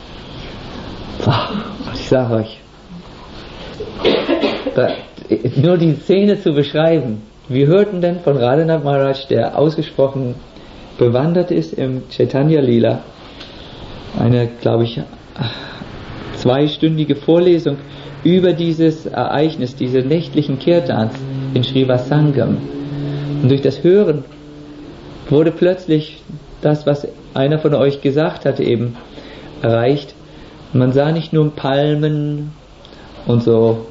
Ich sage euch, da, nur die Szene zu beschreiben. Wir hörten dann von Radhanath Maharaj, der ausgesprochen bewandert ist im Chaitanya Lila, eine, glaube ich, zweistündige Vorlesung über dieses Ereignis, diese nächtlichen Kirtans in Srivasangam. Und durch das Hören wurde plötzlich das, was einer von euch gesagt hatte, eben erreicht. Man sah nicht nur Palmen und so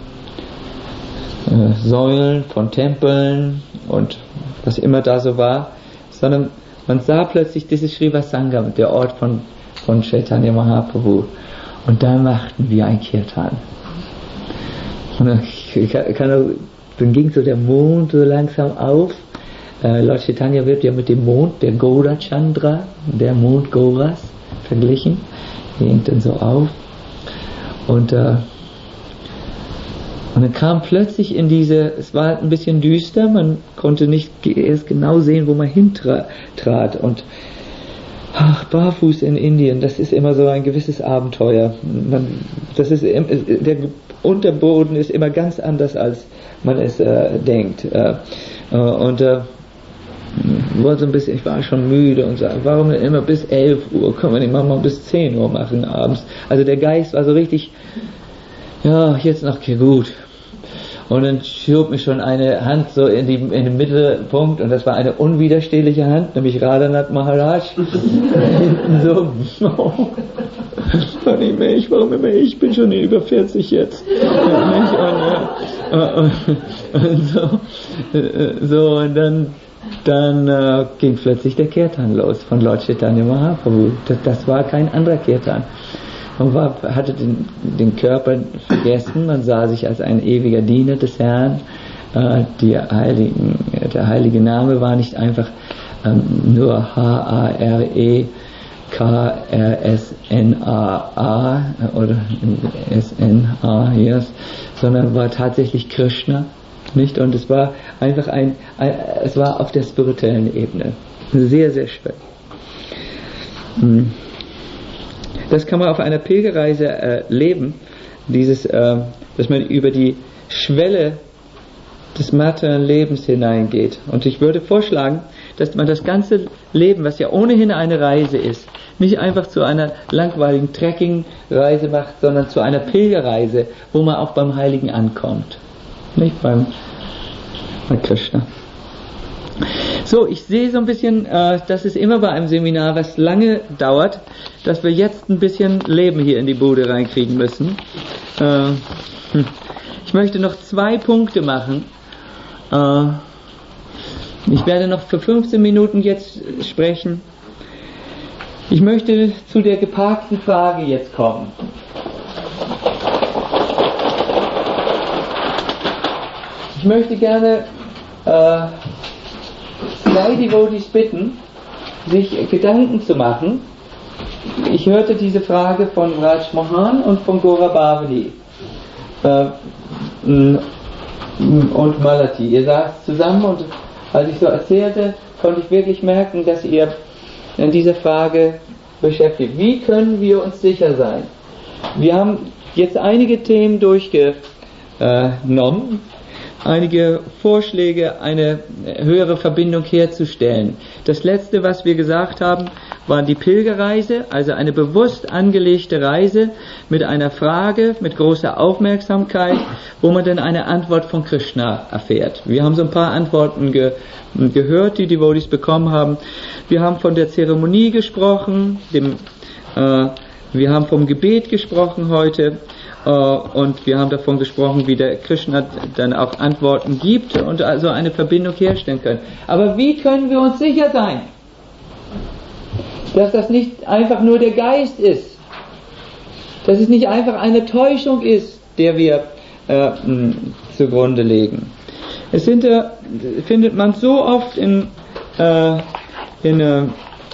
äh, Säulen von Tempeln und was immer da so war, sondern man sah plötzlich dieses Srivasangam, der Ort von, von Chaitanya Mahaprabhu. Und da machten wir ein Kirtan. Und dann, kann, kann, dann ging so der Mond so langsam auf. Äh, Lord Chaitanya wird ja mit dem Mond, der Gaura Chandra, der Mond Gauras, verglichen. Ging dann so auf. Und, äh, und dann kam plötzlich in diese, es war ein bisschen düster, man konnte nicht erst genau sehen, wo man hintrat. Und ach, barfuß in Indien, das ist immer so ein gewisses Abenteuer. Man, das ist, der Unterboden ist immer ganz anders, als man es äh, denkt. Äh, und äh, war so ein bisschen, ich war schon müde und sagte, warum denn immer bis elf Uhr? Können wir nicht mal bis zehn Uhr machen abends? Also der Geist war so richtig, ja, jetzt noch gut. Und dann schob mich schon eine Hand so in, die, in den Mittelpunkt und das war eine unwiderstehliche Hand, nämlich Radhanath Maharaj. Hinten so, oh, nicht mehr ich, warum immer ich? Ich bin schon über vierzig jetzt. Und, und, und, und so, so, und dann, dann äh, ging plötzlich der Kirtan los von Lord Chaitanya Mahaprabhu. Das, das war kein anderer Kirtan. Man war, hatte den, den Körper vergessen, man sah sich als ein ewiger Diener des Herrn. Äh, die Heiligen, der heilige Name war nicht einfach ähm, nur H A R E K R S N A A oder S N A, yes, sondern war tatsächlich Krishna, nicht? Und es war einfach ein, ein es war auf der spirituellen Ebene. Sehr, sehr schwer. Hm. Das kann man auf einer Pilgerreise äh, leben, dieses, äh, dass man über die Schwelle des materiellen Lebens hineingeht. Und ich würde vorschlagen, dass man das ganze Leben, was ja ohnehin eine Reise ist, nicht einfach zu einer langweiligen Trekking-Reise macht, sondern zu einer Pilgerreise, wo man auch beim Heiligen ankommt. Nicht beim, bei Krishna. So, ich sehe so ein bisschen, äh, das ist immer bei einem Seminar, was lange dauert, dass wir jetzt ein bisschen Leben hier in die Bude reinkriegen müssen. Äh, hm. Ich möchte noch zwei Punkte machen. Äh, ich werde noch für fünfzehn Minuten jetzt sprechen. Ich möchte zu der geparkten Frage jetzt kommen. Ich möchte gerne äh, zwei Devotees bitten, sich Gedanken zu machen. Ich hörte diese Frage von Raj Mohan und von Gaura Bhavani äh, und Malati. Ihr saßt zusammen und als ich so erzählte, konnte ich wirklich merken, dass ihr in dieser Frage beschäftigt. Wie können wir uns sicher sein? Wir haben jetzt einige Themen durchgenommen, einige Vorschläge, eine höhere Verbindung herzustellen. Das letzte, was wir gesagt haben, war die Pilgerreise, also eine bewusst angelegte Reise mit einer Frage, mit großer Aufmerksamkeit, wo man dann eine Antwort von Krishna erfährt. Wir haben so ein paar Antworten ge- gehört, die die Devotees bekommen haben. Wir haben von der Zeremonie gesprochen, dem, äh, wir haben vom Gebet gesprochen heute. Uh, und wir haben davon gesprochen, wie der Krishna dann auch Antworten gibt und also eine Verbindung herstellen können. Aber wie können wir uns sicher sein, dass das nicht einfach nur der Geist ist, dass es nicht einfach eine Täuschung ist, der wir äh, mh, zugrunde legen? Es sind, äh, findet man so oft in, äh, in äh,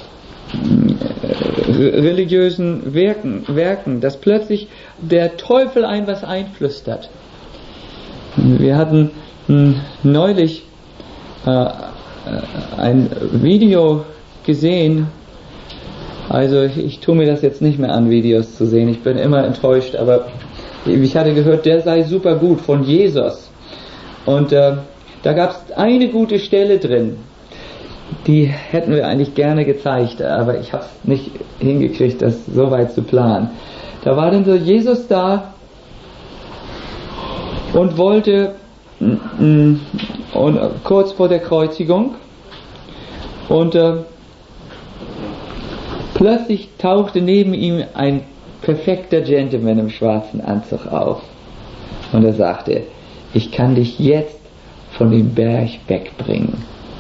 religiösen Werken, Werken, dass plötzlich der Teufel ein was einflüstert. Wir hatten mh, neulich äh, ein Video gesehen, also ich, ich tue mir das jetzt nicht mehr an, Videos zu sehen, ich bin immer enttäuscht, aber ich hatte gehört, der sei super gut von Jesus. Und äh, da gab es eine gute Stelle drin, die hätten wir eigentlich gerne gezeigt, aber ich habe es nicht hingekriegt, das so weit zu planen. Da war dann so Jesus da und wollte und kurz vor der Kreuzigung Und äh, plötzlich tauchte neben ihm ein perfekter Gentleman im schwarzen Anzug auf. Und er sagte, ich kann dich jetzt von dem Berg wegbringen.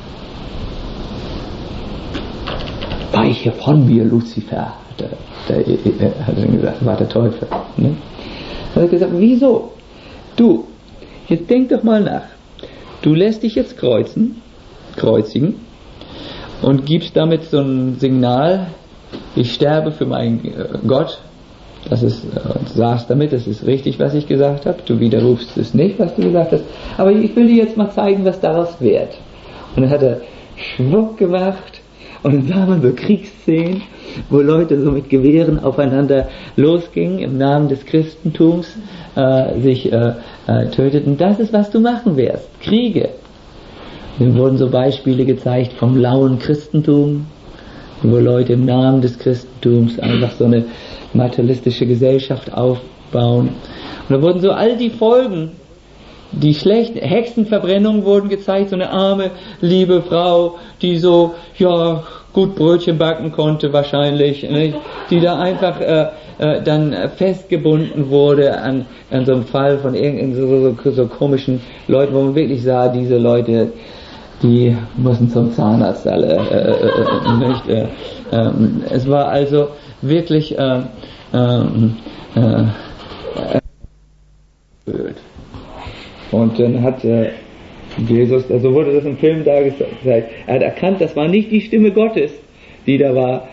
Weiche von mir, Luzifer, hat er, der, hat er gesagt, war der Teufel. Ne? Er hat gesagt, wieso? Du, jetzt denk doch mal nach. Du lässt dich jetzt kreuzen, kreuzigen und gibst damit so ein Signal, ich sterbe für meinen Gott. Das ist, du sagst damit, das ist richtig, was ich gesagt habe. Du widerrufst es nicht, was du gesagt hast. Aber ich will dir jetzt mal zeigen, was daraus wird. Und dann hat er Schwupp gemacht und dann sah man so Kriegsszenen, wo Leute so mit Gewehren aufeinander losgingen im Namen des Christentums, äh, sich äh, äh, töteten. Das ist, was du machen wirst. Kriege. Dann wurden so Beispiele gezeigt vom lauen Christentum, wo Leute im Namen des Christentums einfach so eine materialistische Gesellschaft aufbauen. Und da wurden so all die Folgen, die schlechten Hexenverbrennungen wurden gezeigt, so eine arme, liebe Frau, die so, ja, gut Brötchen backen konnte wahrscheinlich, nicht? Die da einfach äh, äh, dann festgebunden wurde an, an so einem Fall von irgendeinen so, so, so komischen Leuten, wo man wirklich sah, diese Leute, die mussten zum Zahnarzt alle, äh, äh, nicht? Äh, äh, es war also wirklich äh, äh, äh, äh, und dann hat äh, Jesus, also wurde das im Film dargestellt, er hat erkannt, das war nicht die Stimme Gottes, die da war,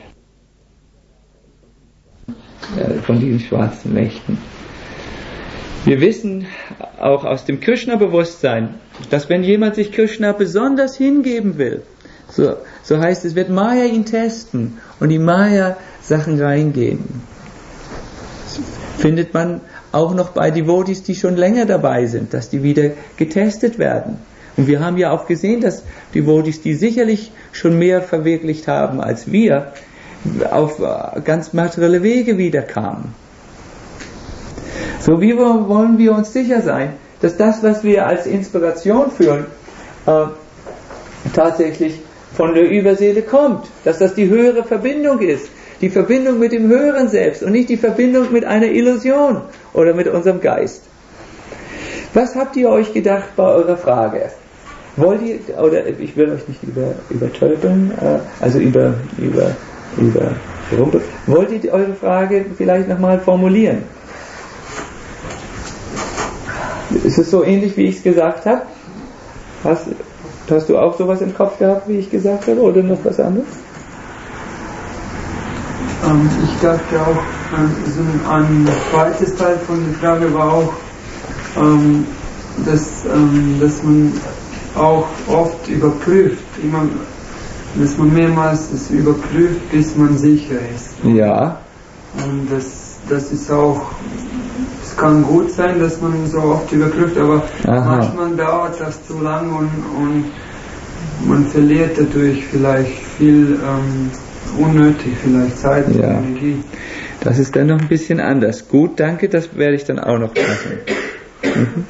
äh, von diesen schwarzen Mächten. Wir wissen auch aus dem Krishna-Bewusstsein, dass wenn jemand sich Krishna besonders hingeben will, so, so heißt es, wird Maya ihn testen und die Maya-Sachen reingehen. Das findet man auch noch bei Devotees, die schon länger dabei sind, dass die wieder getestet werden. Und wir haben ja auch gesehen, dass Devotees, die sicherlich schon mehr verwirklicht haben als wir, auf ganz materielle Wege wiederkamen. So wie wollen wir uns sicher sein, dass das, was wir als Inspiration führen, äh, tatsächlich von der Überseele kommt, dass das die höhere Verbindung ist, die Verbindung mit dem höheren Selbst und nicht die Verbindung mit einer Illusion oder mit unserem Geist. Was habt ihr euch gedacht bei eurer Frage? Wollt ihr, oder ich will euch nicht über, übertölpeln, äh, also über, über, über, rumpeln. Wollt ihr eure Frage vielleicht nochmal formulieren? Ist es so ähnlich, wie ich es gesagt habe? Hast, hast du auch sowas im Kopf gehabt, wie ich gesagt habe, oder noch was anderes? Ähm, ich dachte auch, äh, so ein zweites Teil von der Frage war auch, ähm, dass, ähm, dass man auch oft überprüft, immer, dass man mehrmals das überprüft, bis man sicher ist. Ja. Und das, das ist auch, es kann gut sein, dass man so oft überprüft, aber Aha. manchmal dauert das zu lang und, und man verliert dadurch vielleicht viel ähm, unnötig, vielleicht Zeit und ja. Energie. Das ist dann noch ein bisschen anders. Gut, danke, das werde ich dann auch noch machen. Mhm.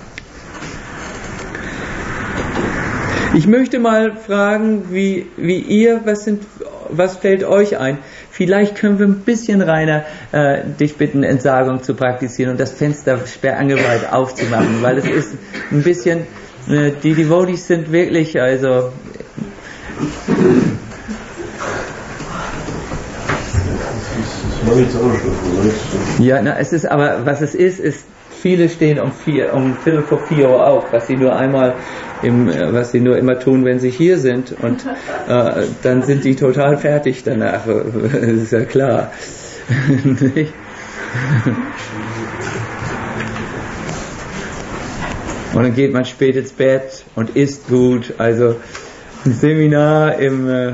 Ich möchte mal fragen, wie, wie ihr, was sind, was fällt euch ein? Vielleicht können wir ein bisschen, Rainer, äh, dich bitten, Entsagung zu praktizieren und das Fenster sperrangelweit aufzumachen, weil es ist ein bisschen, äh, die Devotees sind wirklich, also, ja, na, es ist aber, was es ist, ist, viele stehen um vier, um Viertel vor vier Uhr auf, was sie nur einmal im, was sie nur immer tun, wenn sie hier sind, und äh, dann sind die total fertig danach, das ist ja klar. Und dann geht man spät ins Bett und isst gut, also ein Seminar im äh,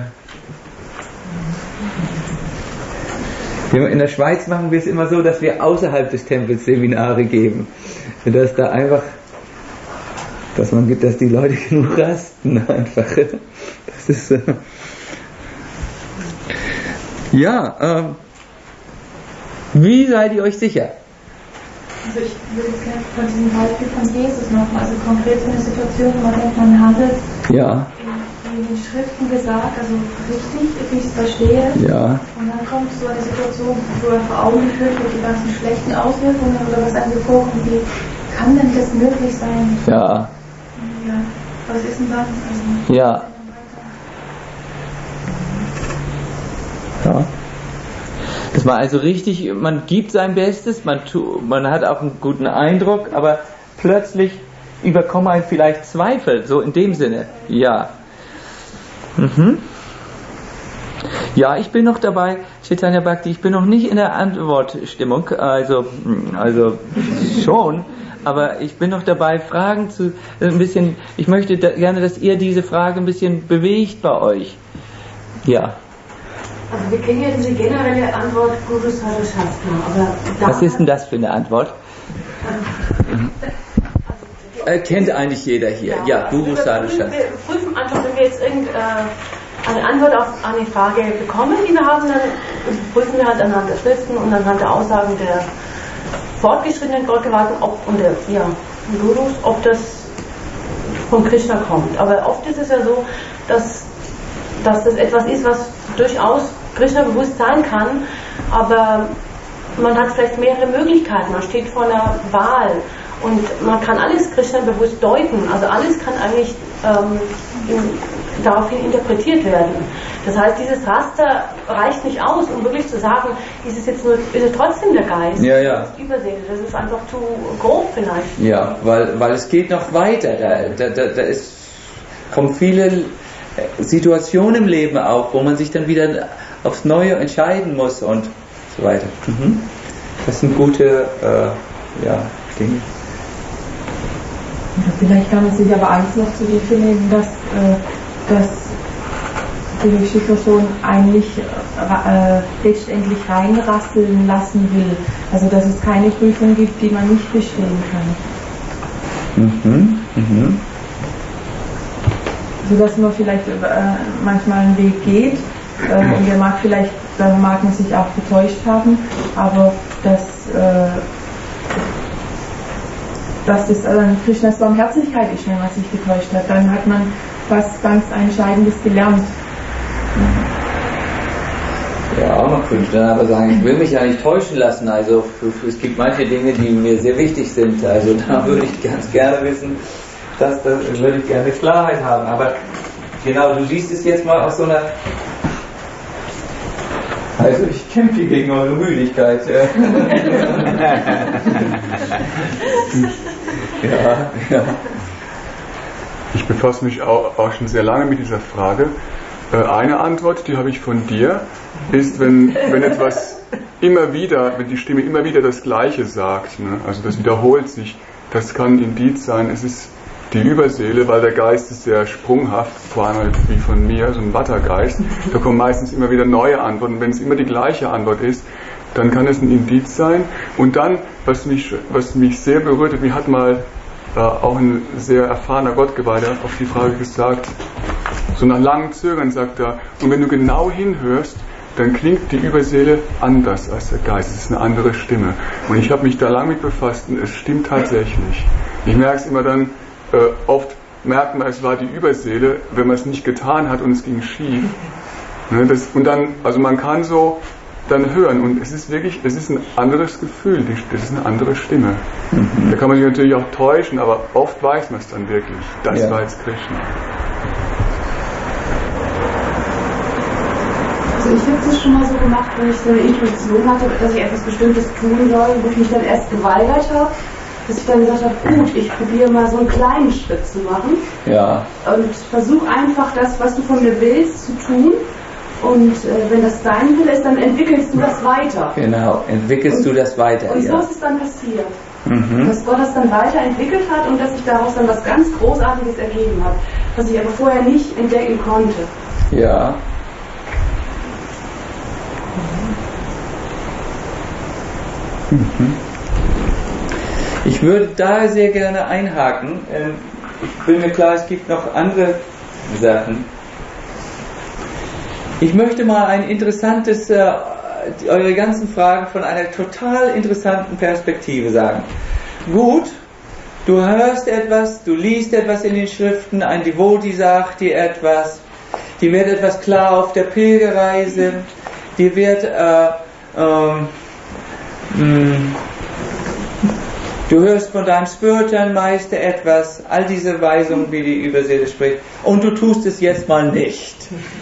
in der Schweiz machen wir es immer so, dass wir außerhalb des Tempels Seminare geben. Dass da einfach, dass man gibt, dass die Leute genug rasten einfach. Das ist, äh ja, äh, wie seid ihr euch sicher? Also ich würde gerne von diesem Beispiel von Jesus noch, also konkret so eine Situation, wo man denkt, man handelt ja. in in den Schriften gesagt, also richtig, wie ich es verstehe. Ja. Und dann kommt so eine Situation, wo er vor Augen geführt wird, die ganzen schlechten Auswirkungen oder was einem vorkommt, wie kann denn das möglich sein? Ja. Ja. Was ist denn dann? Also, ja. Ja. Dass man also richtig, man gibt sein Bestes, man, tu, man hat auch einen guten Eindruck, aber plötzlich überkommen einen vielleicht Zweifel, so in dem Sinne. Ja. Mhm. Ja, ich bin noch dabei, Chaitanya Bhakti, ich bin noch nicht in der Antwortstimmung, also, also schon, aber ich bin noch dabei, Fragen zu, ein bisschen, ich möchte da, gerne, dass ihr diese Frage ein bisschen bewegt bei euch. Ja. Also wir kennen ja diese generelle Antwort Guru Sarvashastra, aber was ist denn das für eine Antwort? Äh, kennt eigentlich jeder hier. Ja, ja, Guru Sarvashastra. Wir prüfen einfach, wenn wir jetzt irgendeine äh, Antwort auf eine Frage bekommen, die wir haben, dann prüfen wir halt anhand der Schriften und anhand der Aussagen der fortgeschrittenen Gottgeweihten, ob und der ja, Gurus, ob das von Krishna kommt. Aber oft ist es ja so, dass, dass das etwas ist, was durchaus Krishna bewusst sein kann, aber man hat vielleicht mehrere Möglichkeiten, man steht vor einer Wahl und man kann alles Krishna bewusst deuten, also alles kann eigentlich ähm, in, daraufhin interpretiert werden. Das heißt, dieses Raster reicht nicht aus, um wirklich zu sagen, ist es jetzt nur, ist es trotzdem der Geist? Ja, ja. Das ist Überseele, das ist einfach zu grob vielleicht. Ja, weil, weil es geht noch weiter, da, da, da, da ist, kommen viele Situationen im Leben auf, wo man sich dann wieder aufs Neue entscheiden muss und so weiter. Mhm. Das sind gute äh, ja, Dinge. Oder vielleicht kann man sich aber eins noch zu dir nehmen, dass, äh, dass die höchste Person eigentlich äh, letztendlich reinrasseln lassen will. Also dass es keine Prüfung gibt, die man nicht bestehen kann. Mhm. Mhm. So dass man vielleicht äh, manchmal einen Weg geht äh, und der mag vielleicht, da mag man sich auch getäuscht haben, aber dass äh, dass das äh, Krishnas Barmherzigkeit ist, wenn man sich getäuscht hat, dann hat man was ganz Entscheidendes gelernt. Ja, man könnte dann aber sagen, ich will mich ja nicht täuschen lassen, also es gibt manche Dinge, die mir sehr wichtig sind, also da würde ich ganz gerne wissen, dass das würde ich gerne Klarheit haben, aber genau, du siehst es jetzt mal aus so einer, also ich kämpfe gegen eure Müdigkeit. Ja, ja. Ich befasse mich auch, auch schon sehr lange mit dieser Frage. Eine Antwort, die habe ich von dir, ist, wenn, wenn etwas immer wieder, wenn die Stimme immer wieder das Gleiche sagt, ne? Also das wiederholt sich, das kann ein Indiz sein, es ist die Überseele, weil der Geist ist sehr sprunghaft, vor allem wie von mir, so ein Wattergeist, da kommen meistens immer wieder neue Antworten. Wenn es immer die gleiche Antwort ist, dann kann es ein Indiz sein. Und dann, was mich, was mich sehr berührt hat, mir hat mal äh, auch ein sehr erfahrener Gottgeweihter auf die Frage gesagt, so nach langem Zögern sagt er, und wenn du genau hinhörst, dann klingt die Überseele anders als der Geist, es ist eine andere Stimme. Und ich habe mich da lange mit befasst und es stimmt tatsächlich. Ich merke es immer dann, äh, oft merkt man, es war die Überseele, wenn man es nicht getan hat und es ging schief. Ne, das, und dann, also man kann so dann hören und es ist wirklich, es ist ein anderes Gefühl, das ist eine andere Stimme. Mhm. Da kann man sich natürlich auch täuschen, aber oft weiß man es dann wirklich. Das ja. war jetzt Krishna. Also ich habe das schon mal so gemacht, wenn ich so eine Intuition hatte, dass ich etwas Bestimmtes tun soll, wo ich mich dann erst geweigert habe, dass ich dann gesagt habe, gut, ich probiere mal so einen kleinen Schritt zu machen ja. und versuche einfach das, was du von mir willst, zu tun. Und äh, wenn das dein Wille ist, dann entwickelst du das weiter. Genau, entwickelst und, du das weiter. Und so ja. ist es dann passiert. Mhm. Dass Gott das dann weiterentwickelt hat und dass sich daraus dann was ganz Großartiges ergeben hat, was ich aber vorher nicht entdecken konnte. Ja. Mhm. Ich würde da sehr gerne einhaken. Ich bin mir klar, es gibt noch andere Sachen. Ich möchte mal ein interessantes, äh, eure ganzen Fragen von einer total interessanten Perspektive sagen. Gut, du hörst etwas, du liest etwas in den Schriften, ein Devotee sagt dir etwas dir wird etwas klar auf der Pilgerreise, dir wird äh, äh, mh, du hörst von deinem spirituellen Meister etwas, all diese Weisungen, wie die Überseele spricht, und du tust es jetzt mal nicht.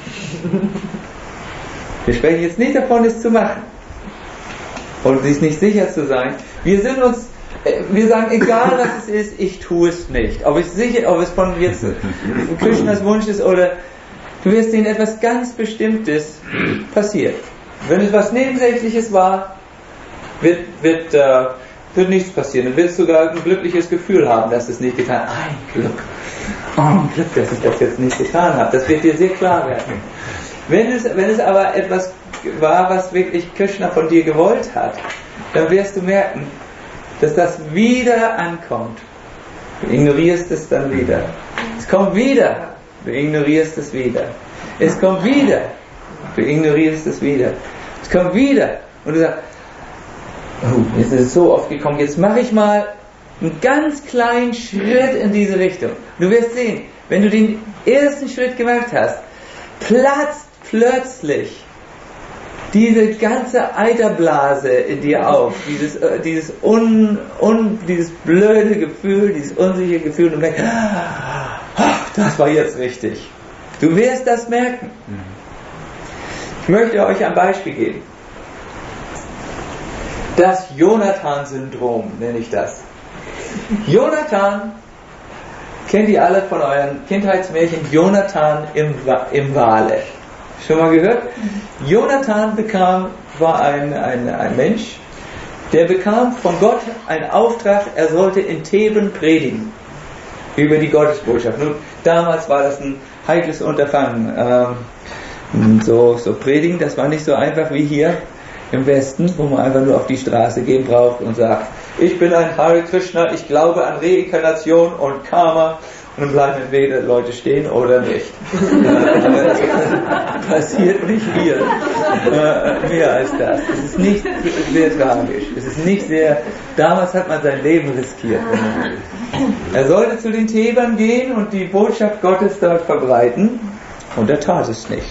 Wir sprechen jetzt nicht davon, es zu machen und sich nicht sicher zu sein. Wir sind uns, wir sagen, egal was es ist, ich tue es nicht. Ob es sicher, ob es von jetzt Krishnas Wunsch ist oder du wirst sehen, etwas ganz Bestimmtes passiert. Wenn es was Nebensächliches war, wird, wird, äh, wird nichts passieren. Du wirst sogar ein glückliches Gefühl haben, dass es nicht getan hat. Ein Glück. Oh, ein Glück, dass ich das jetzt nicht getan habe. Das wird dir sehr klar werden. Wenn es, wenn es aber etwas war, was wirklich Krishna von dir gewollt hat, dann wirst du merken, dass das wieder ankommt. Du ignorierst es dann wieder. Es kommt wieder. Du ignorierst es wieder. Es kommt wieder. Du ignorierst es wieder. Es kommt wieder. Und du sagst, oh, jetzt ist es so oft gekommen, jetzt mache ich mal einen ganz kleinen Schritt in diese Richtung. Du wirst sehen, wenn du den ersten Schritt gemacht hast, platzt plötzlich diese ganze Eiterblase in dir auf, dieses, äh, dieses, un, un, dieses blöde Gefühl, dieses unsichere Gefühl, und du merkst, ach, das war jetzt richtig. Du wirst das merken. Ich möchte euch ein Beispiel geben. Das Jonathan-Syndrom nenne ich das. Jonathan, kennt ihr alle von euren Kindheitsmärchen, Jonathan im, im Wale. Schon mal gehört? Jonathan bekam, war ein, ein, ein Mensch, der bekam von Gott einen Auftrag, er sollte in Theben predigen über die Gottesbotschaft. Nun, damals war das ein heikles Unterfangen. Ähm, so, so predigen, das war nicht so einfach wie hier im Westen, wo man einfach nur auf die Straße gehen braucht und sagt, ich bin ein Hare Krishna, ich glaube an Reinkarnation und Karma, und dann bleiben entweder Leute stehen oder nicht. Aber das passiert nicht viel äh, mehr als das. Es ist nicht sehr tragisch. Es ist nicht sehr, damals hat man sein Leben riskiert. Er sollte zu den Thebern gehen und die Botschaft Gottes dort verbreiten, und er tat es nicht.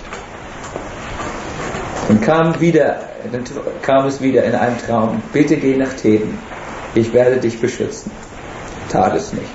Und kam wieder, dann kam es wieder in einem Traum, bitte geh nach Theben, ich werde dich beschützen. Tat es nicht.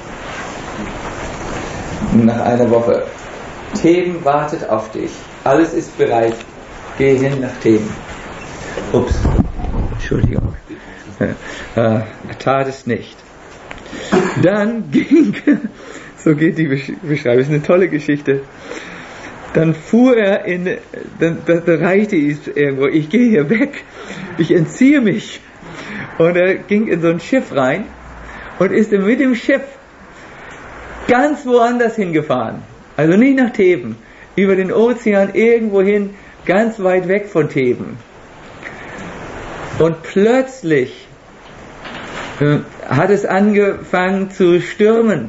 Nach einer Woche, Theben wartet auf dich, alles ist bereit, geh hin nach Theben. Ups, Entschuldigung, äh, er tat es nicht. Dann ging, so geht die Beschreibung, ist eine tolle Geschichte. Dann fuhr er in, dann, dann reichte es irgendwo, ich gehe hier weg, ich entziehe mich. Und er ging in so ein Schiff rein und ist mit dem Schiff ganz woanders hingefahren. Also nicht nach Theben, über den Ozean irgendwo hin, ganz weit weg von Theben. Und plötzlich äh, hat es angefangen zu stürmen.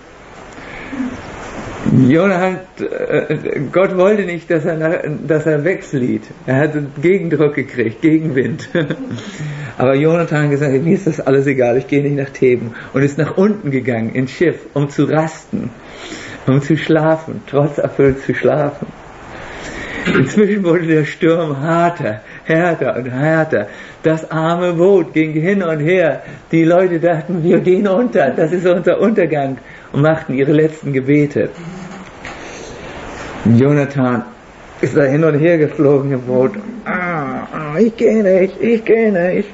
Jonathan, äh, Gott wollte nicht, dass er, dass er wegflieht. Er hatte Gegendruck gekriegt, Gegenwind. Aber Jonathan hat gesagt, mir ist das alles egal, ich gehe nicht nach Theben. Und ist nach unten gegangen, ins Schiff, um zu rasten, um zu schlafen, trotz erfüllt zu schlafen. Inzwischen wurde der Sturm härter, härter und härter. Das arme Boot ging hin und her. Die Leute dachten, wir gehen unter, das ist unser Untergang, und machten ihre letzten Gebete. Jonathan ist da hin und her geflogen im Boot. Ah, ah, ich gehe nicht, ich gehe nicht.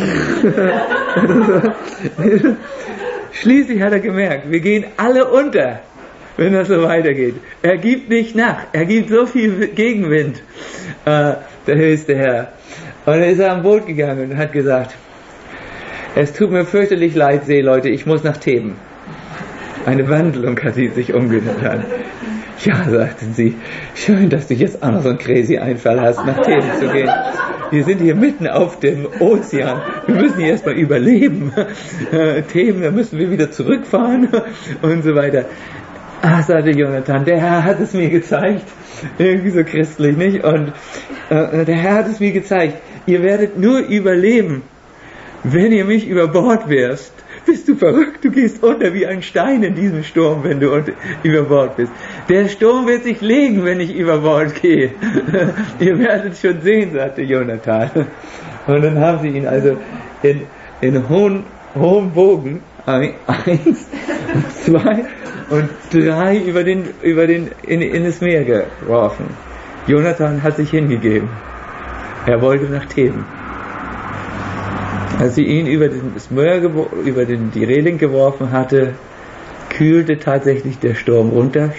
Schließlich hat er gemerkt, wir gehen alle unter, wenn das so weitergeht. Er gibt nicht nach, er gibt so viel Gegenwind, äh, der höchste Herr. Und dann ist er am Boot gegangen und hat gesagt, es tut mir fürchterlich leid, Seeleute, ich muss nach Theben. Eine Wandlung hat sie sich umgetan. Ja, sagten sie, schön, dass du jetzt auch noch so einen crazy Einfall hast, nach Theben zu gehen. Wir sind hier mitten auf dem Ozean, wir müssen hier erstmal überleben. Äh, Theben, da müssen wir wieder zurückfahren und so weiter. Ah, sagte Jonathan, der Herr hat es mir gezeigt, irgendwie so christlich, nicht? Und äh, der Herr hat es mir gezeigt, ihr werdet nur überleben, wenn ihr mich über Bord wirft, bist du verrückt, du gehst unter wie ein Stein in diesem Sturm, wenn du unter, über Bord bist. Der Sturm wird sich legen, wenn ich über Bord gehe. Ihr werdet schon sehen, sagte Jonathan. Und dann haben sie ihn also in, in hohen, hohem Bogen, eins, zwei und drei über den, über den, in, in das Meer geworfen. Jonathan hat sich hingegeben. Er wollte nach Theben. Als sie ihn über das Meer, über den, die Reling geworfen hatte, kühlte tatsächlich der Sturm runter.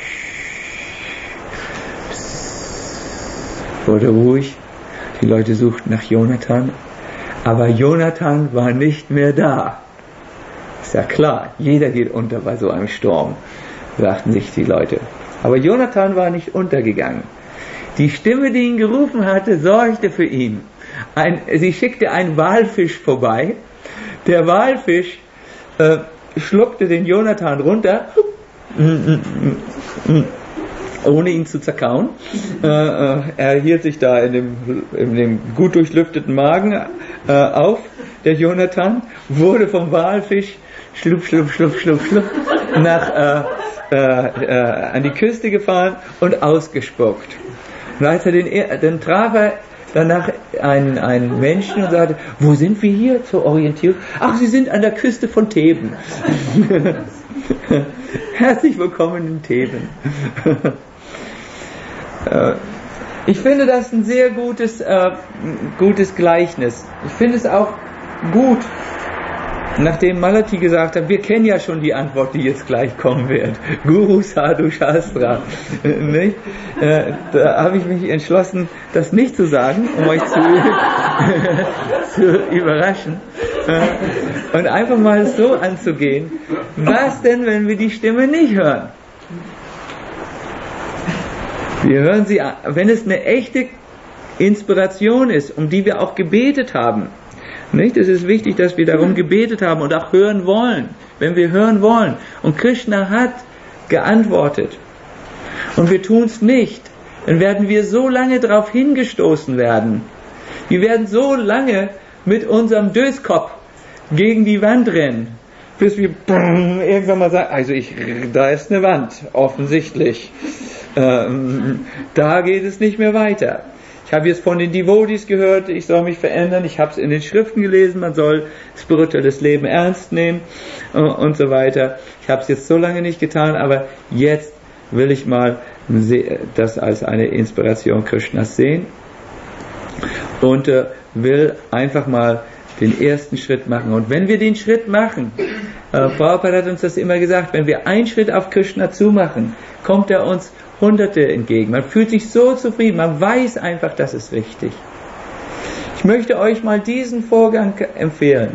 Wurde ruhig. Die Leute suchten nach Jonathan. Aber Jonathan war nicht mehr da. Ist ja klar, jeder geht unter bei so einem Sturm, sagten sich die Leute. Aber Jonathan war nicht untergegangen. Die Stimme, die ihn gerufen hatte, sorgte für ihn. Ein, sie schickte einen Walfisch vorbei. Der Walfisch äh, schluckte den Jonathan runter, ohne ihn zu zerkauen. Äh, äh, er hielt sich da in dem, in dem gut durchlüfteten Magen äh, auf. Der Jonathan wurde vom Walfisch schlupp, schlupp, schlupp, schlupp, schlupp nach, äh, äh, äh, an die Küste gefahren und ausgespuckt. Und als er den, dann traf er danach einen, einen Menschen und sagte, wo sind wir hier zur Orientierung? Ach, Sie sind an der Küste von Theben. Herzlich willkommen in Theben. Ich finde das ein sehr gutes, äh, gutes Gleichnis. Ich finde es auch gut, nachdem Malati gesagt hat, wir kennen ja schon die Antwort, die jetzt gleich kommen wird. Guru Sadhu Shastra. Nicht? Äh, da habe ich mich entschlossen, das nicht zu sagen, um euch zu, zu überraschen. Äh, und einfach mal so anzugehen. Was denn, wenn wir die Stimme nicht hören? Wir hören sie, wenn es eine echte Inspiration ist, um die wir auch gebetet haben. Nicht? Es ist wichtig, dass wir darum gebetet haben und auch hören wollen, wenn wir hören wollen. Und Krishna hat geantwortet. Und wir tun es nicht, dann werden wir so lange darauf hingestoßen werden. Wir werden so lange mit unserem Döskopf gegen die Wand rennen, bis wir irgendwann mal sagen, also ich, da ist eine Wand, offensichtlich. Ähm, da geht es nicht mehr weiter. Ich habe jetzt von den Devotees gehört, ich soll mich verändern, ich habe es in den Schriften gelesen, man soll spirituelles Leben ernst nehmen äh, und so weiter. Ich habe es jetzt so lange nicht getan, aber jetzt will ich mal das als eine Inspiration Krishnas sehen und äh, will einfach mal den ersten Schritt machen. Und wenn wir den Schritt machen, äh, Prabhupada hat uns das immer gesagt, wenn wir einen Schritt auf Krishna zumachen, kommt er uns Hunderte entgegen. Man fühlt sich so zufrieden, man weiß einfach, das ist richtig. Ich möchte euch mal diesen Vorgang empfehlen.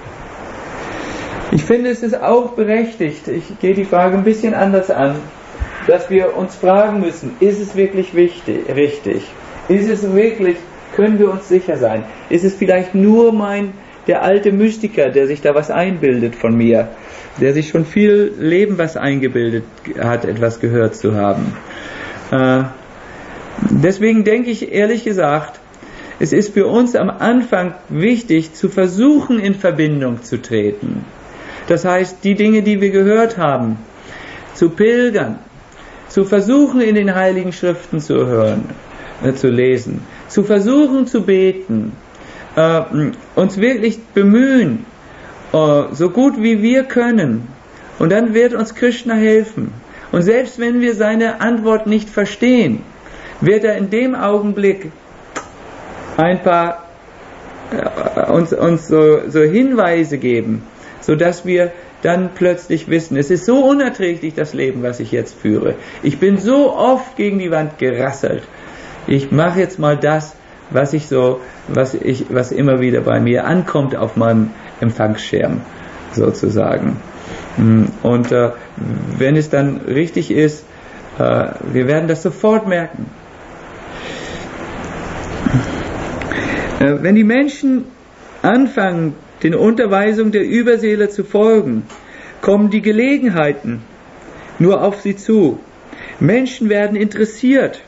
Ich finde, es ist auch berechtigt, ich gehe die Frage ein bisschen anders an, dass wir uns fragen müssen, ist es wirklich wichtig, richtig? Ist es wirklich, können wir uns sicher sein? Ist es vielleicht nur mein, der alte Mystiker, der sich da was einbildet von mir, der sich schon viel Leben was eingebildet hat, etwas gehört zu haben? Äh, deswegen denke ich ehrlich gesagt, es ist für uns am Anfang wichtig, zu versuchen, in Verbindung zu treten. Das heißt, die Dinge, die wir gehört haben, zu pilgern, zu versuchen, in den Heiligen Schriften zu hören, äh, zu lesen, zu versuchen, zu beten, äh, uns wirklich bemühen, äh, so gut wie wir können. Und dann wird uns Krishna helfen. Und selbst wenn wir seine Antwort nicht verstehen, wird er in dem Augenblick ein paar äh, uns, uns so, so Hinweise geben, sodass wir dann plötzlich wissen, es ist so unerträglich, das Leben, was ich jetzt führe. Ich bin so oft gegen die Wand gerasselt. Ich mache jetzt mal das, was ich so, was ich, was immer wieder bei mir ankommt auf meinem Empfangsschirm, sozusagen. Und äh, wenn es dann richtig ist, äh, wir werden das sofort merken. Äh, wenn die Menschen anfangen, den Unterweisungen der Überseele zu folgen, kommen die Gelegenheiten nur auf sie zu. Menschen werden interessiert.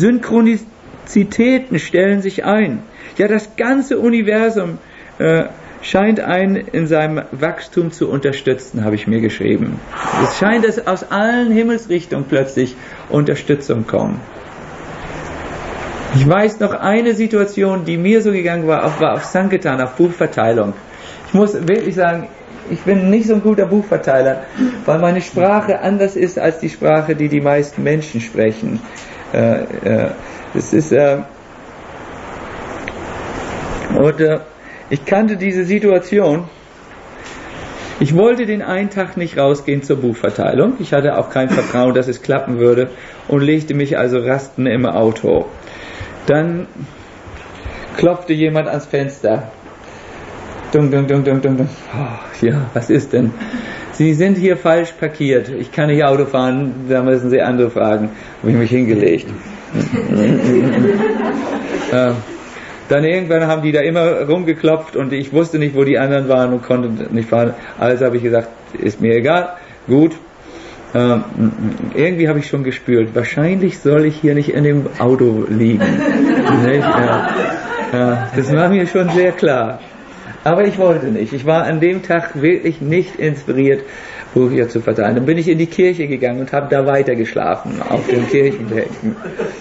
Synchronizitäten stellen sich ein. Ja, das ganze Universum äh, scheint einen in seinem Wachstum zu unterstützen, habe ich mir geschrieben. Es scheint, dass aus allen Himmelsrichtungen plötzlich Unterstützung kommt. Ich weiß noch eine Situation, die mir so gegangen war, auch war auf Sankirtan, auf Buchverteilung. Ich muss wirklich sagen, ich bin nicht so ein guter Buchverteiler, weil meine Sprache anders ist als die Sprache, die die meisten Menschen sprechen. Äh, äh, es ist äh, und äh, ich kannte diese Situation. Ich wollte den einen Tag nicht rausgehen zur Buchverteilung. Ich hatte auch kein Vertrauen, dass es klappen würde und legte mich also rasten im Auto. Dann klopfte jemand ans Fenster. Dung, dung, dung, dung, dung, dung. Oh, ja, was ist denn? Sie sind hier falsch parkiert. Ich kann nicht Auto fahren, da müssen Sie andere fragen. Habe ich mich hingelegt. äh, Dann irgendwann haben die da immer rumgeklopft und ich wusste nicht, wo die anderen waren und konnte nicht fahren. Also habe ich gesagt, ist mir egal, gut. Ähm, irgendwie habe ich schon gespürt, wahrscheinlich soll ich hier nicht in dem Auto liegen. Nicht? Ja, ja, das war mir schon sehr klar. Aber ich wollte nicht. Ich war an dem Tag wirklich nicht inspiriert, Bücher zu verteilen. Dann bin ich in die Kirche gegangen und habe da weiter geschlafen, auf den Kirchenbänken.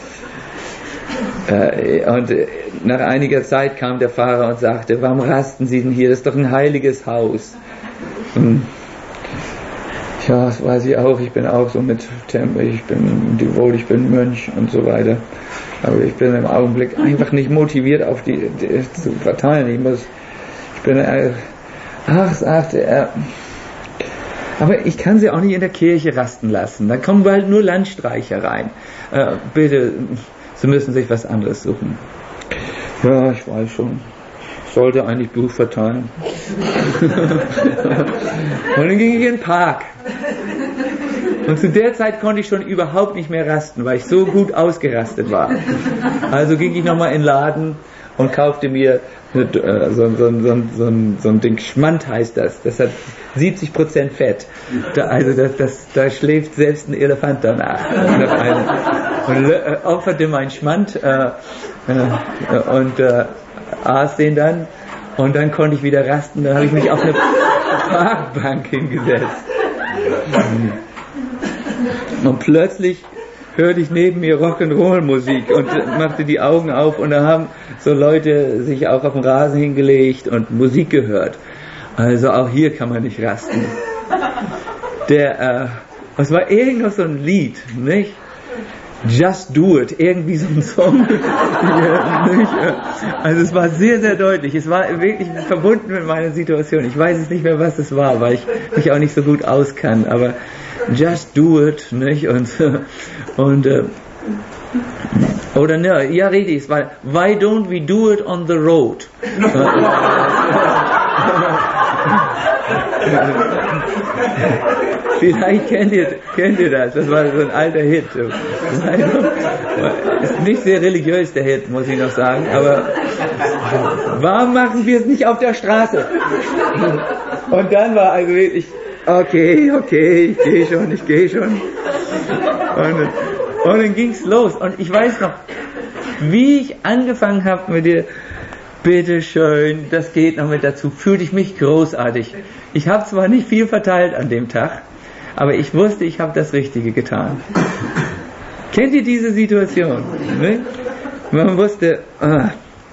Äh, und nach einiger Zeit kam der Pfarrer und sagte, warum rasten Sie denn hier? Das ist doch ein heiliges Haus. Hm. Ja, das weiß ich auch. Ich bin auch so mit Tempel, ich bin Devot, ich bin Mönch und so weiter. Aber ich bin im Augenblick einfach nicht motiviert, auf die, die zu verteilen. Ich muss, ich bin, äh, ach, sagte er, aber ich kann sie auch nicht in der Kirche rasten lassen. Da kommen bald nur Landstreicher rein. Äh, bitte, Sie müssen sich was anderes suchen. Ja, ich weiß schon. Ich sollte eigentlich Buch verteilen. Und dann ging ich in den Park. Und zu der Zeit konnte ich schon überhaupt nicht mehr rasten, weil ich so gut ausgerastet war. Also ging ich nochmal in den Laden und kaufte mir so, so, so, so, so, so ein Ding, Schmand heißt das. Das hat siebzig Prozent Fett. Da, also das, das, da schläft selbst ein Elefant danach. Und äh, opferte meinen Schmand äh, äh, und äh, aß den dann. Und dann konnte ich wieder rasten. Dann habe ich mich auf eine Parkbank hingesetzt. Und plötzlich hörte ich neben mir Rock'n'Roll-Musik und machte die Augen auf und da haben so Leute sich auch auf den Rasen hingelegt und Musik gehört. Also auch hier kann man nicht rasten. Der, äh, was war irgendwo so ein Lied, nicht? Just Do It, irgendwie so ein Song. Ja, nicht? Also es war sehr, sehr deutlich. Es war wirklich verbunden mit meiner Situation. Ich weiß es nicht mehr, was es war, weil ich mich auch nicht so gut auskann, aber Just Do It, nicht? Und, und äh, oder ne, ja richtig, es war Why Don't We Do It on the Road? Vielleicht kennt ihr, kennt ihr das, das war so ein alter Hit. Ist nicht sehr religiös, der Hit, muss ich noch sagen, aber warum machen wir es nicht auf der Straße? Und dann war also wirklich, okay, okay, ich gehe schon, ich gehe schon. Und, und dann ging's los. Und ich weiß noch, wie ich angefangen habe mit dir, bitteschön, das geht noch mit dazu, fühlte ich mich großartig. Ich habe zwar nicht viel verteilt an dem Tag, aber ich wusste, ich habe das Richtige getan. Kennt ihr diese Situation? Ne? Man wusste, ah,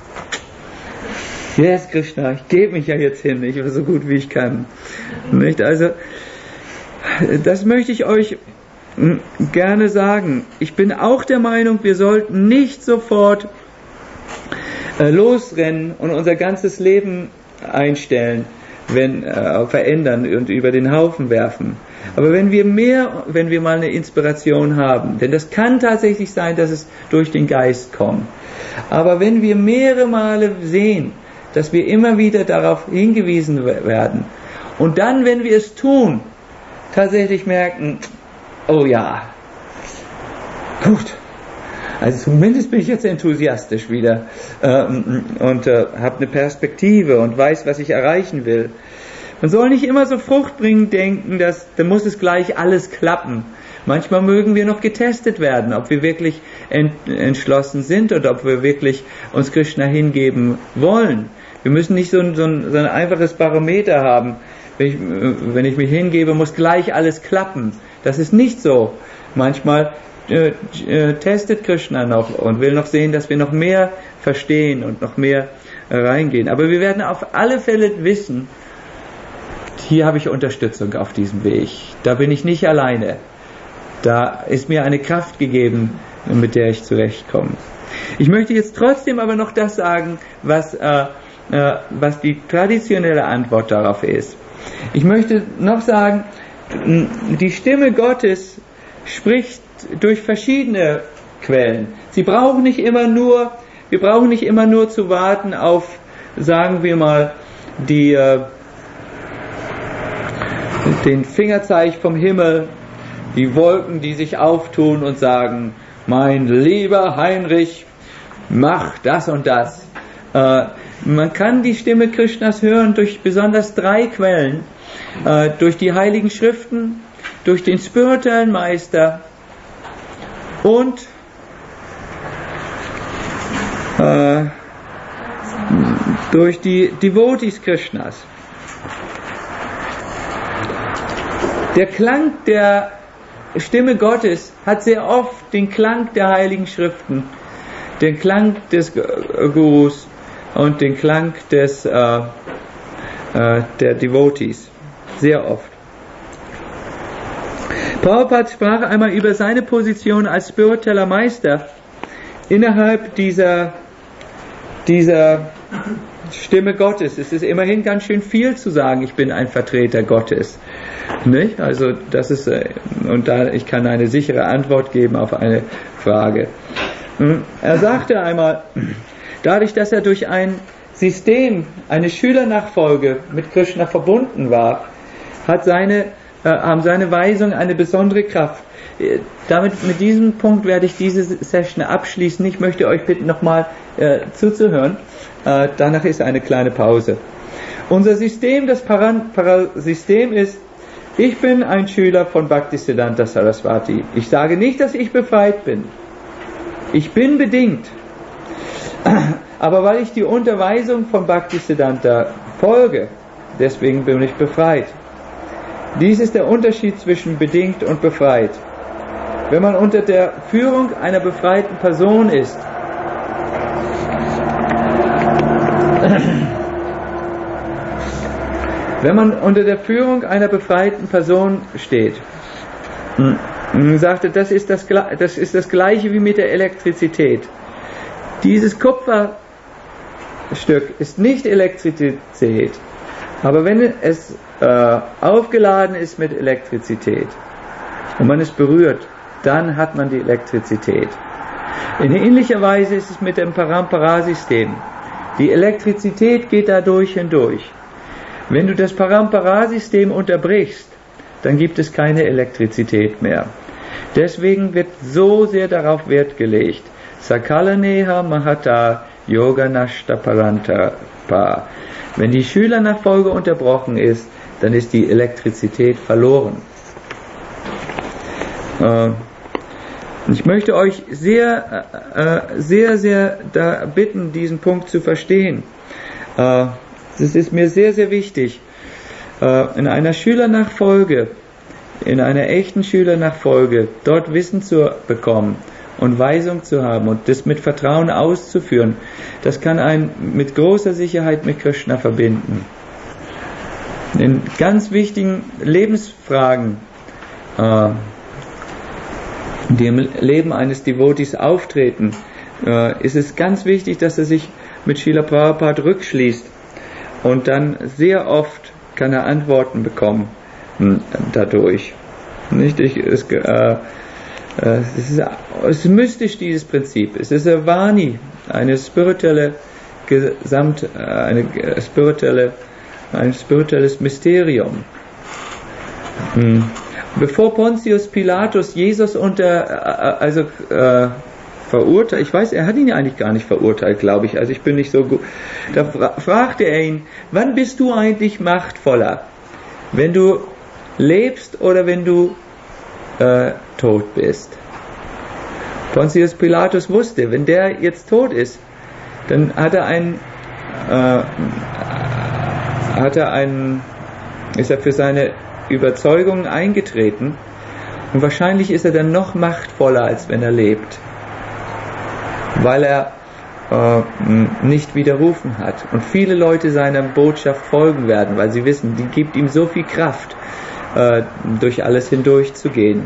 yes, Krishna, ich gebe mich ja jetzt hin, ich war so gut wie ich kann. Nicht? Also, das möchte ich euch gerne sagen. Ich bin auch der Meinung, wir sollten nicht sofort äh, losrennen und unser ganzes Leben einstellen, wenn äh, verändern und über den Haufen werfen. Aber wenn wir mehr, wenn wir mal eine Inspiration haben, denn das kann tatsächlich sein, dass es durch den Geist kommt. Aber wenn wir mehrere Male sehen, dass wir immer wieder darauf hingewiesen werden und dann, wenn wir es tun, tatsächlich merken, oh ja, gut, also zumindest bin ich jetzt enthusiastisch wieder ähm, und äh, habe eine Perspektive und weiß, was ich erreichen will. Man soll nicht immer so fruchtbringend denken, dass da muss es gleich alles klappen. Manchmal mögen wir noch getestet werden, ob wir wirklich ent- entschlossen sind und ob wir wirklich uns Krishna hingeben wollen. Wir müssen nicht so ein, so ein, so ein einfaches Barometer haben. Wenn ich, wenn ich mich hingebe, muss gleich alles klappen. Das ist nicht so. Manchmal äh, äh, testet Krishna noch und will noch sehen, dass wir noch mehr verstehen und noch mehr äh, reingehen. Aber wir werden auf alle Fälle wissen, hier habe ich Unterstützung auf diesem Weg. Da bin ich nicht alleine. Da ist mir eine Kraft gegeben, mit der ich zurechtkomme. Ich möchte jetzt trotzdem aber noch das sagen, was, äh, äh, was die traditionelle Antwort darauf ist. Ich möchte noch sagen, die Stimme Gottes spricht durch verschiedene Quellen. Sie brauchen nicht immer nur, wir brauchen nicht immer nur zu warten auf, sagen wir mal, die, äh, den Fingerzeig vom Himmel, die Wolken, die sich auftun und sagen, mein lieber Heinrich, mach das und das. Äh, man kann die Stimme Krishnas hören durch besonders drei Quellen. Äh, durch die Heiligen Schriften, durch den spirituellen Meister und äh, durch die Devotees Krishnas. Der Klang der Stimme Gottes hat sehr oft den Klang der Heiligen Schriften, den Klang des Gurus und den Klang des, äh, äh, der Devotees. Sehr oft. Prabhupada sprach einmal über seine Position als spiritueller Meister innerhalb dieser, dieser Stimme Gottes. Es ist immerhin ganz schön viel zu sagen, ich bin ein Vertreter Gottes. Nicht? Also das ist, und da ich kann eine sichere Antwort geben auf eine Frage. Er sagte einmal, dadurch, dass er durch ein System, eine Schülernachfolge mit Krishna verbunden war, hat seine, äh, haben seine Weisungen eine besondere Kraft. Damit, mit diesem Punkt werde ich diese Session abschließen. Ich möchte euch bitten, nochmal äh, zuzuhören. Äh, danach ist eine kleine Pause. Unser System, das Paran, Parasystem ist, ich bin ein Schüler von Bhaktisiddhanta Saraswati. Ich sage nicht, dass ich befreit bin. Ich bin bedingt. Aber weil ich die Unterweisung von Bhaktisiddhanta folge, deswegen bin ich befreit. Dies ist der Unterschied zwischen bedingt und befreit. Wenn man unter der Führung einer befreiten Person ist, wenn man unter der Führung einer befreiten Person steht, sagte, das ist das, das ist das Gleiche wie mit der Elektrizität. Dieses Kupferstück ist nicht Elektrizität, aber wenn es äh, aufgeladen ist mit Elektrizität und man es berührt, dann hat man die Elektrizität. In ähnlicher Weise ist es mit dem Parampara-System. Die Elektrizität geht dadurch hindurch. Wenn du das Parampara-System unterbrichst, dann gibt es keine Elektrizität mehr. Deswegen wird so sehr darauf Wert gelegt. Sakalaneha Mahata Yoga Nashta Parantapa. Wenn die Schülernachfolge unterbrochen ist, dann ist die Elektrizität verloren. Äh, ich möchte euch sehr, äh, sehr, sehr da bitten, diesen Punkt zu verstehen. Äh, das ist mir sehr, sehr wichtig. Äh, in einer Schülernachfolge, in einer echten Schülernachfolge, dort Wissen zu bekommen und Weisung zu haben und das mit Vertrauen auszuführen, das kann einen mit großer Sicherheit mit Krishna verbinden. In ganz wichtigen Lebensfragen, äh, die im Leben eines Devotees auftreten, äh, ist es ganz wichtig, dass er sich mit Srila Prabhupada rückschließt und dann sehr oft kann er Antworten bekommen mh, dadurch. Nicht? Ich, es, äh, Es ist, es ist mystisch, dieses Prinzip. Es ist eine Vani, eine spirituelle Gesamt, eine spirituelle, ein spirituelles Mysterium. Bevor Pontius Pilatus Jesus unter, also äh, verurteilt, ich weiß, er hat ihn ja eigentlich gar nicht verurteilt, glaube ich, also ich bin nicht so gut. Da fra- fragte er ihn, wann bist du eigentlich machtvoller? Wenn du lebst oder wenn du Äh, tot bist. Pontius Pilatus wusste, wenn der jetzt tot ist, dann hat er ein, äh, hat er einen, ist er für seine Überzeugungen eingetreten und wahrscheinlich ist er dann noch machtvoller, als wenn er lebt, weil er äh, nicht widerrufen hat und viele Leute seiner Botschaft folgen werden, weil sie wissen, die gibt ihm so viel Kraft, äh, durch alles hindurchzugehen.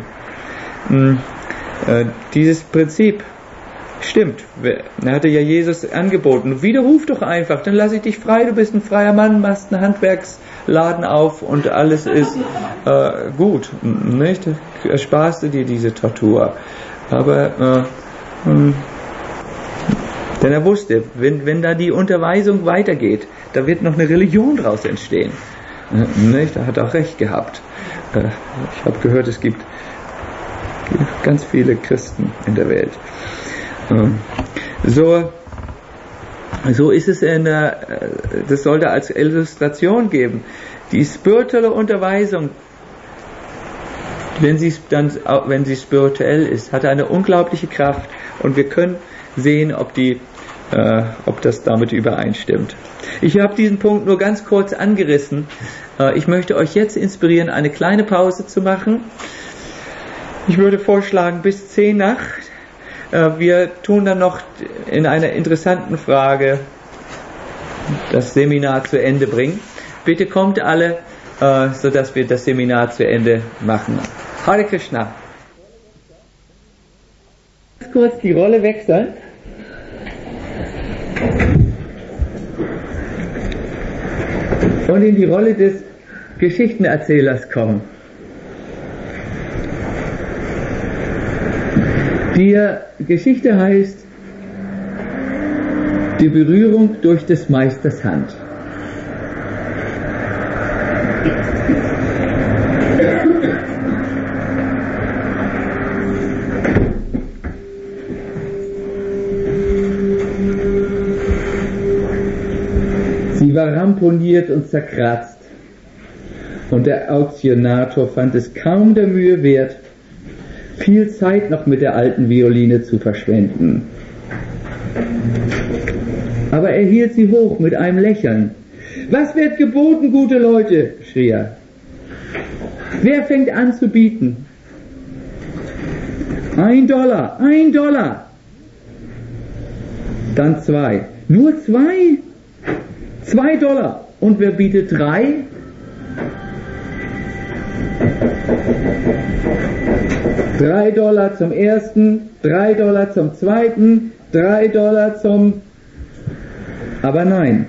Äh, dieses Prinzip stimmt. Er hatte ja Jesus angeboten. Widerruf doch einfach, dann lasse ich dich frei, du bist ein freier Mann, machst einen Handwerksladen auf und alles ist äh, gut. Nicht? Ersparst du dir diese Tortur. Aber äh, mh, denn er wusste, wenn, wenn da die Unterweisung weitergeht, da wird noch eine Religion draus entstehen. Äh, nicht? Da hat er auch recht gehabt. Äh, ich habe gehört, es gibt ganz viele Christen in der Welt. So, so ist es in der, das sollte als Illustration geben. Die spirituelle Unterweisung, wenn sie dann, wenn sie spirituell ist, hat eine unglaubliche Kraft und wir können sehen, ob die, äh, ob das damit übereinstimmt. Ich habe diesen Punkt nur ganz kurz angerissen. Äh, ich möchte euch jetzt inspirieren, eine kleine Pause zu machen. Ich würde vorschlagen, bis zehn nach. Wir tun dann noch in einer interessanten Frage das Seminar zu Ende bringen. Bitte kommt alle, sodass wir das Seminar zu Ende machen. Hare Krishna. Kurz die Rolle wechseln. Und in die Rolle des Geschichtenerzählers kommen. Die Geschichte heißt die Berührung durch des Meisters Hand. Sie war ramponiert und zerkratzt und der Auktionator fand es kaum der Mühe wert, viel Zeit noch mit der alten Violine zu verschwenden. Aber er hielt sie hoch mit einem Lächeln. Was wird geboten, gute Leute? Schrie er. Wer fängt an zu bieten? Ein Dollar, ein Dollar. Dann zwei. Nur zwei? Zwei Dollar. Und wer bietet drei? Drei Dollar zum ersten, drei Dollar zum zweiten, drei Dollar zum... Aber nein.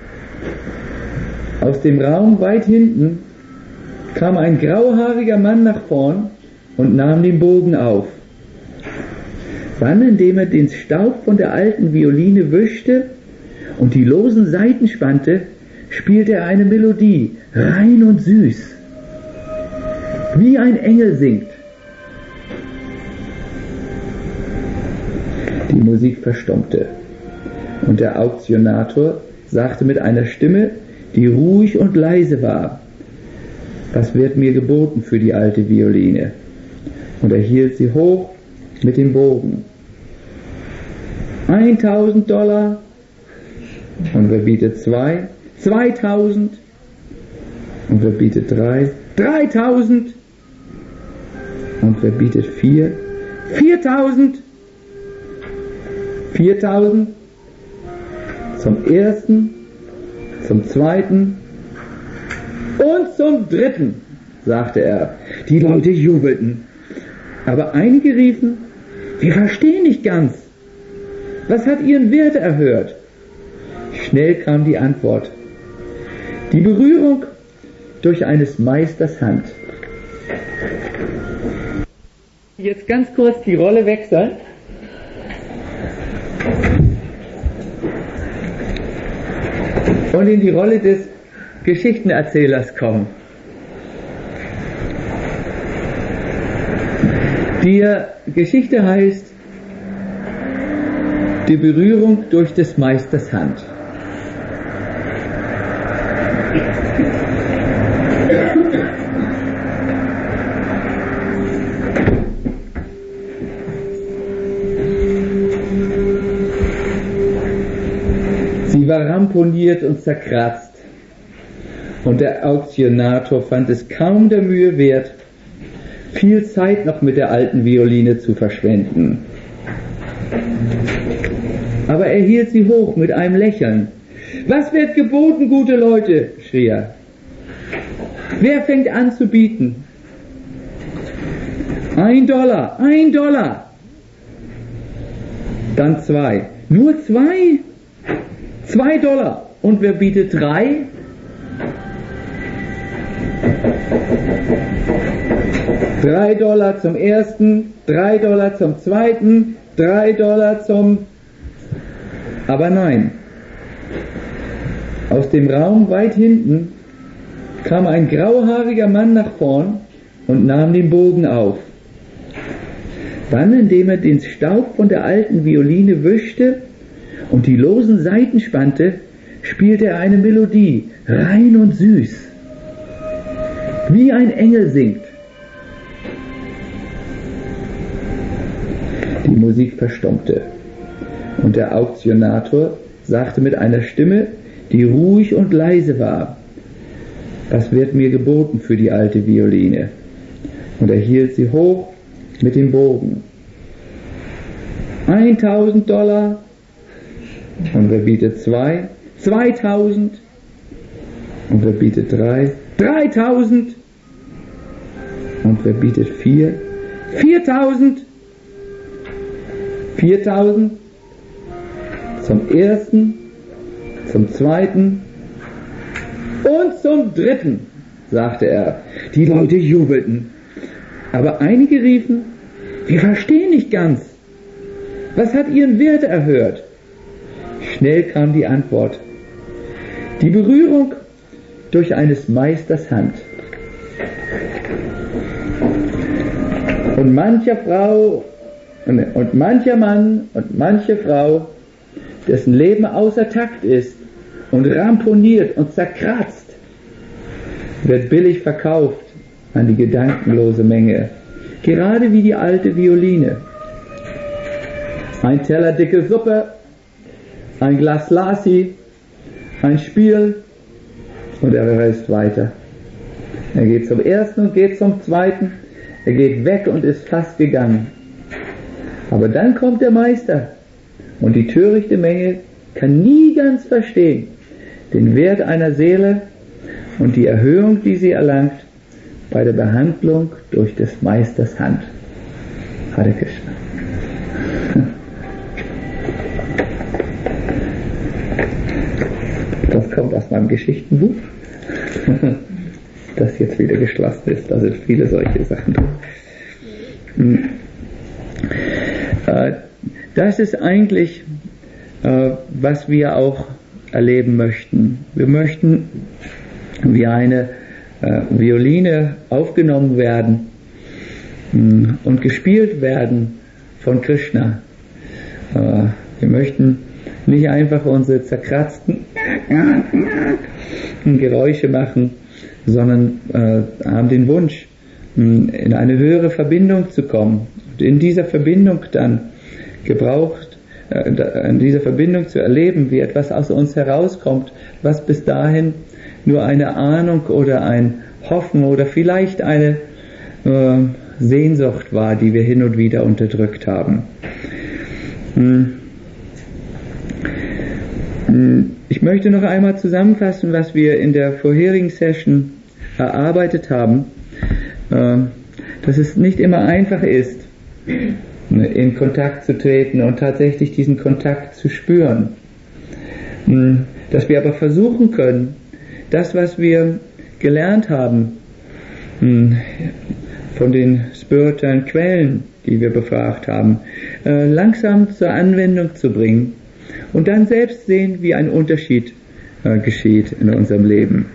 Aus dem Raum weit hinten kam ein grauhaariger Mann nach vorn und nahm den Bogen auf. Dann, indem er den Staub von der alten Violine wischte und die losen Saiten spannte, spielte er eine Melodie, rein und süß, wie ein Engel singt. Die Musik verstummte und der Auktionator sagte mit einer Stimme, die ruhig und leise war: Was wird mir geboten für die alte Violine? Und er hielt sie hoch mit dem Bogen. Eintausend Dollar. Und wer bietet zwei? Zweitausend. Und wer bietet drei? Dreitausend. Und wer bietet vier? Viertausend. Viertausend. Zum ersten, zum zweiten und zum dritten, sagte er. Die Leute jubelten. Aber einige riefen: Wir verstehen nicht ganz. Was hat ihren Wert erhöht? Schnell kam die Antwort: Die Berührung durch eines Meisters Hand. Jetzt ganz kurz die Rolle wechseln. Und in die Rolle des Geschichtenerzählers kommen. Die Geschichte heißt die Berührung durch des Meisters Hand. Sie war ramponiert und zerkratzt. Und der Auktionator fand es kaum der Mühe wert, viel Zeit noch mit der alten Violine zu verschwenden. Aber er hielt sie hoch mit einem Lächeln. »Was wird geboten, gute Leute?« schrie er. »Wer fängt an zu bieten?« »Ein Dollar, ein Dollar!« Dann zwei. »Nur zwei?« »Zwei Dollar. Und wer bietet drei?« Drei Dollar zum ersten, drei Dollar zum zweiten, drei Dollar zum... Aber nein. Aus dem Raum weit hinten kam ein grauhaariger Mann nach vorn und nahm den Bogen auf. Dann, indem er den Staub von der alten Violine wischte und die losen Saiten spannte, spielte er eine Melodie, rein und süß, wie ein Engel singt. Die Musik verstummte und der Auktionator sagte mit einer Stimme, die ruhig und leise war: »Was wird mir geboten für die alte Violine?« Und er hielt sie hoch mit dem Bogen. Eintausend Dollar. Und wer bietet zwei? Zweitausend. Und wer bietet drei? Dreitausend. Und wer bietet vier? Viertausend. Viertausend. Zum ersten, zum zweiten und zum dritten, sagte er. Die Leute jubelten. Aber einige riefen: Wir verstehen nicht ganz. Was hat ihren Wert erhöht? Schnell kam die Antwort: Die Berührung durch eines Meisters Hand. Und mancher Frau und mancher Mann und manche Frau, dessen Leben außer Takt ist und ramponiert und zerkratzt, wird billig verkauft an die gedankenlose Menge, gerade wie die alte Violine. Ein Teller dicke Suppe, ein Glas Lassi, ein Spiel, und er reist weiter. Er geht zum ersten und geht zum zweiten, er geht weg und ist fast gegangen. Aber dann kommt der Meister, und die törichte Menge kann nie ganz verstehen den Wert einer Seele und die Erhöhung, die sie erlangt bei der Behandlung durch des Meisters Hand. Hare Krishna. Das kommt aus meinem Geschichtenbuch, das jetzt wieder geschlossen ist. Da sind viele solche Sachen drin. Das ist eigentlich, was wir auch erleben möchten. Wir möchten wie eine Violine aufgenommen werden und gespielt werden von Krishna. Wir möchten nicht einfach unsere zerkratzten Geräusche machen, sondern haben den Wunsch, in eine höhere Verbindung zu kommen und in dieser Verbindung dann gebraucht, in dieser Verbindung zu erleben, wie etwas aus uns herauskommt, was bis dahin nur eine Ahnung oder ein Hoffen oder vielleicht eine äh, Sehnsucht war, die wir hin und wieder unterdrückt haben. Ich möchte noch einmal zusammenfassen, was wir in der vorherigen Session erarbeitet haben, äh, dass es nicht immer einfach ist, in Kontakt zu treten und tatsächlich diesen Kontakt zu spüren. Dass wir aber versuchen können, das, was wir gelernt haben von den spirituellen Quellen, die wir befragt haben, langsam zur Anwendung zu bringen und dann selbst sehen, wie ein Unterschied geschieht in unserem Leben.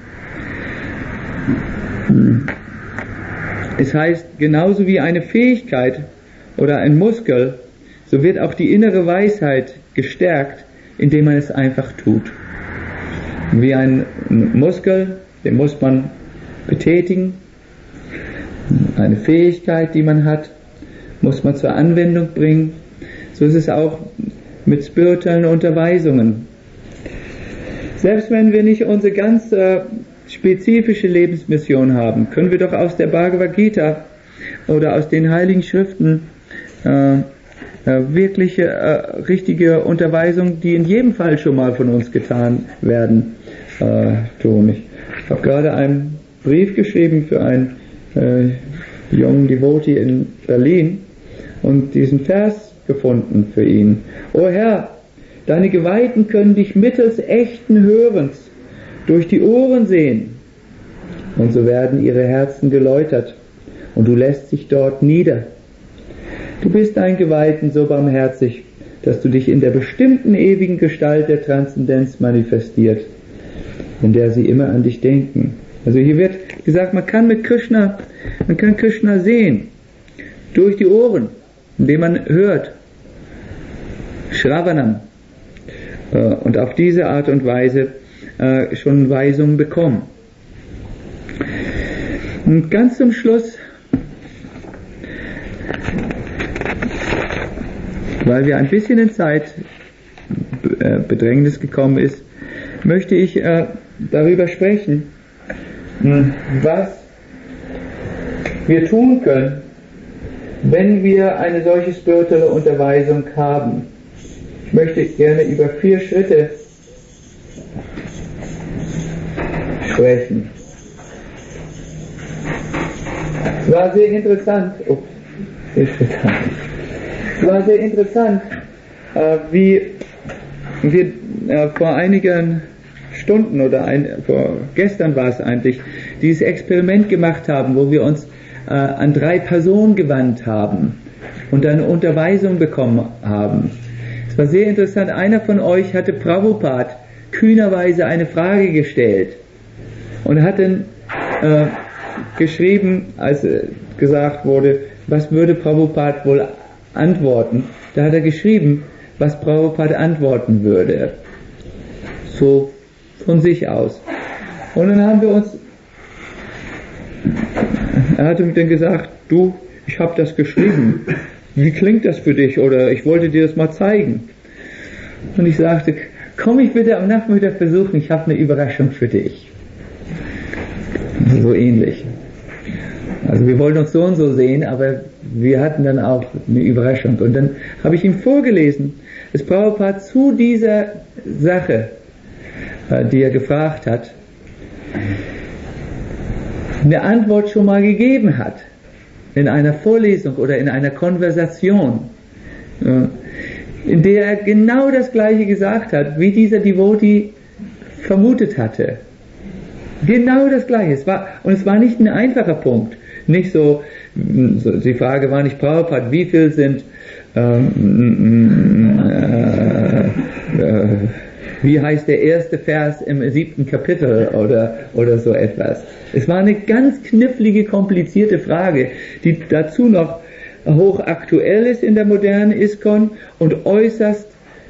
Es heißt, genauso wie eine Fähigkeit oder ein Muskel, so wird auch die innere Weisheit gestärkt, indem man es einfach tut. Wie ein Muskel, den muss man betätigen. Eine Fähigkeit, die man hat, muss man zur Anwendung bringen. So ist es auch mit spirituellen Unterweisungen. Selbst wenn wir nicht unsere ganz äh, spezifische Lebensmission haben, können wir doch aus der Bhagavad Gita oder aus den Heiligen Schriften äh, äh, wirkliche, äh, richtige Unterweisungen, die in jedem Fall schon mal von uns getan werden, äh, tun. Ich habe gerade einen Brief geschrieben für einen äh, jungen Devotee in Berlin und diesen Vers gefunden für ihn. O Herr, deine Geweihten können dich mittels echten Hörens durch die Ohren sehen, und so werden ihre Herzen geläutert, und du lässt dich dort nieder. Du bist deinen Geweihten so barmherzig, dass du dich in der bestimmten ewigen Gestalt der Transzendenz manifestiert, in der sie immer an dich denken. Also hier wird gesagt, man kann mit Krishna, man kann Krishna sehen, durch die Ohren, indem man hört, Shravanam, und auf diese Art und Weise äh, schon Weisungen bekommen. Und ganz zum Schluss, weil wir ein bisschen in Zeit äh, Bedrängnis gekommen ist, möchte ich äh, darüber sprechen, was wir tun können, wenn wir eine solche spirituelle Unterweisung haben. Ich möchte gerne über vier Schritte sprechen. Es war sehr interessant, oh, vier Schritte. Es war sehr interessant, äh, wie wir äh, vor einigen Stunden oder ein, vor gestern war es eigentlich, dieses Experiment gemacht haben, wo wir uns äh, an drei Personen gewandt haben und eine Unterweisung bekommen haben. Es war sehr interessant, einer von euch hatte Prabhupada kühnerweise eine Frage gestellt und hat dann äh, geschrieben, als äh, gesagt wurde, was würde Prabhupada wohl antworten, da hat er geschrieben, was Prabhupada antworten würde. So von sich aus. Und dann haben wir uns, er hatte mir dann gesagt, du, ich habe das geschrieben, wie klingt das für dich? Oder ich wollte dir das mal zeigen. Und ich sagte, komm ich bitte am Nachmittag versuchen, ich habe eine Überraschung für dich. So ähnlich. Also wir wollten uns so und so sehen, aber wir hatten dann auch eine Überraschung. Und dann habe ich ihm vorgelesen, dass Prabhupada zu dieser Sache, die er gefragt hat, eine Antwort schon mal gegeben hat. In einer Vorlesung oder in einer Konversation, in der er genau das Gleiche gesagt hat, wie dieser Devotee vermutet hatte. Genau das Gleiche. Es war, und es war nicht ein einfacher Punkt. Nicht so, so die Frage war nicht Prabhupada, wie viel sind, ähm, äh, äh, wie heißt der erste Vers im siebten Kapitel oder, oder so etwas. Es war eine ganz knifflige, komplizierte Frage, die dazu noch hochaktuell ist in der modernen ISKCON und äußerst,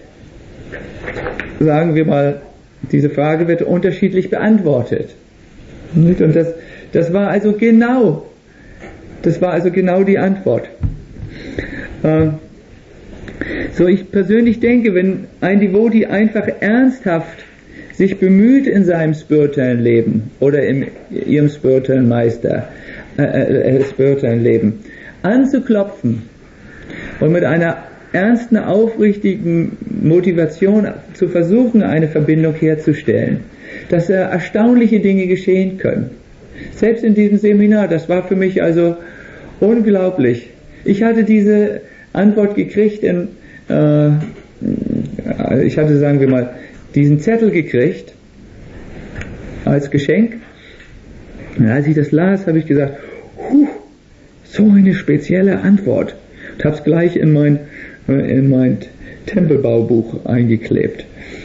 sagen wir mal, diese Frage wird unterschiedlich beantwortet. Und das, das war also genau, das war also genau die Antwort. So, ich persönlich denke, wenn ein Devotee einfach ernsthaft sich bemüht in seinem spirituellen Leben oder in ihrem spirituellen Meister, äh, äh, spirituellen Leben, anzuklopfen und mit einer ernsten, aufrichtigen Motivation zu versuchen, eine Verbindung herzustellen, dass äh, erstaunliche Dinge geschehen können. Selbst in diesem Seminar, das war für mich also unglaublich. Ich hatte diese Antwort gekriegt in, äh, ich hatte, sagen wir mal, diesen Zettel gekriegt als Geschenk. Und als ich das las, habe ich gesagt, huh, so eine spezielle Antwort. Und habe es gleich in mein, in mein Tempelbaubuch eingeklebt.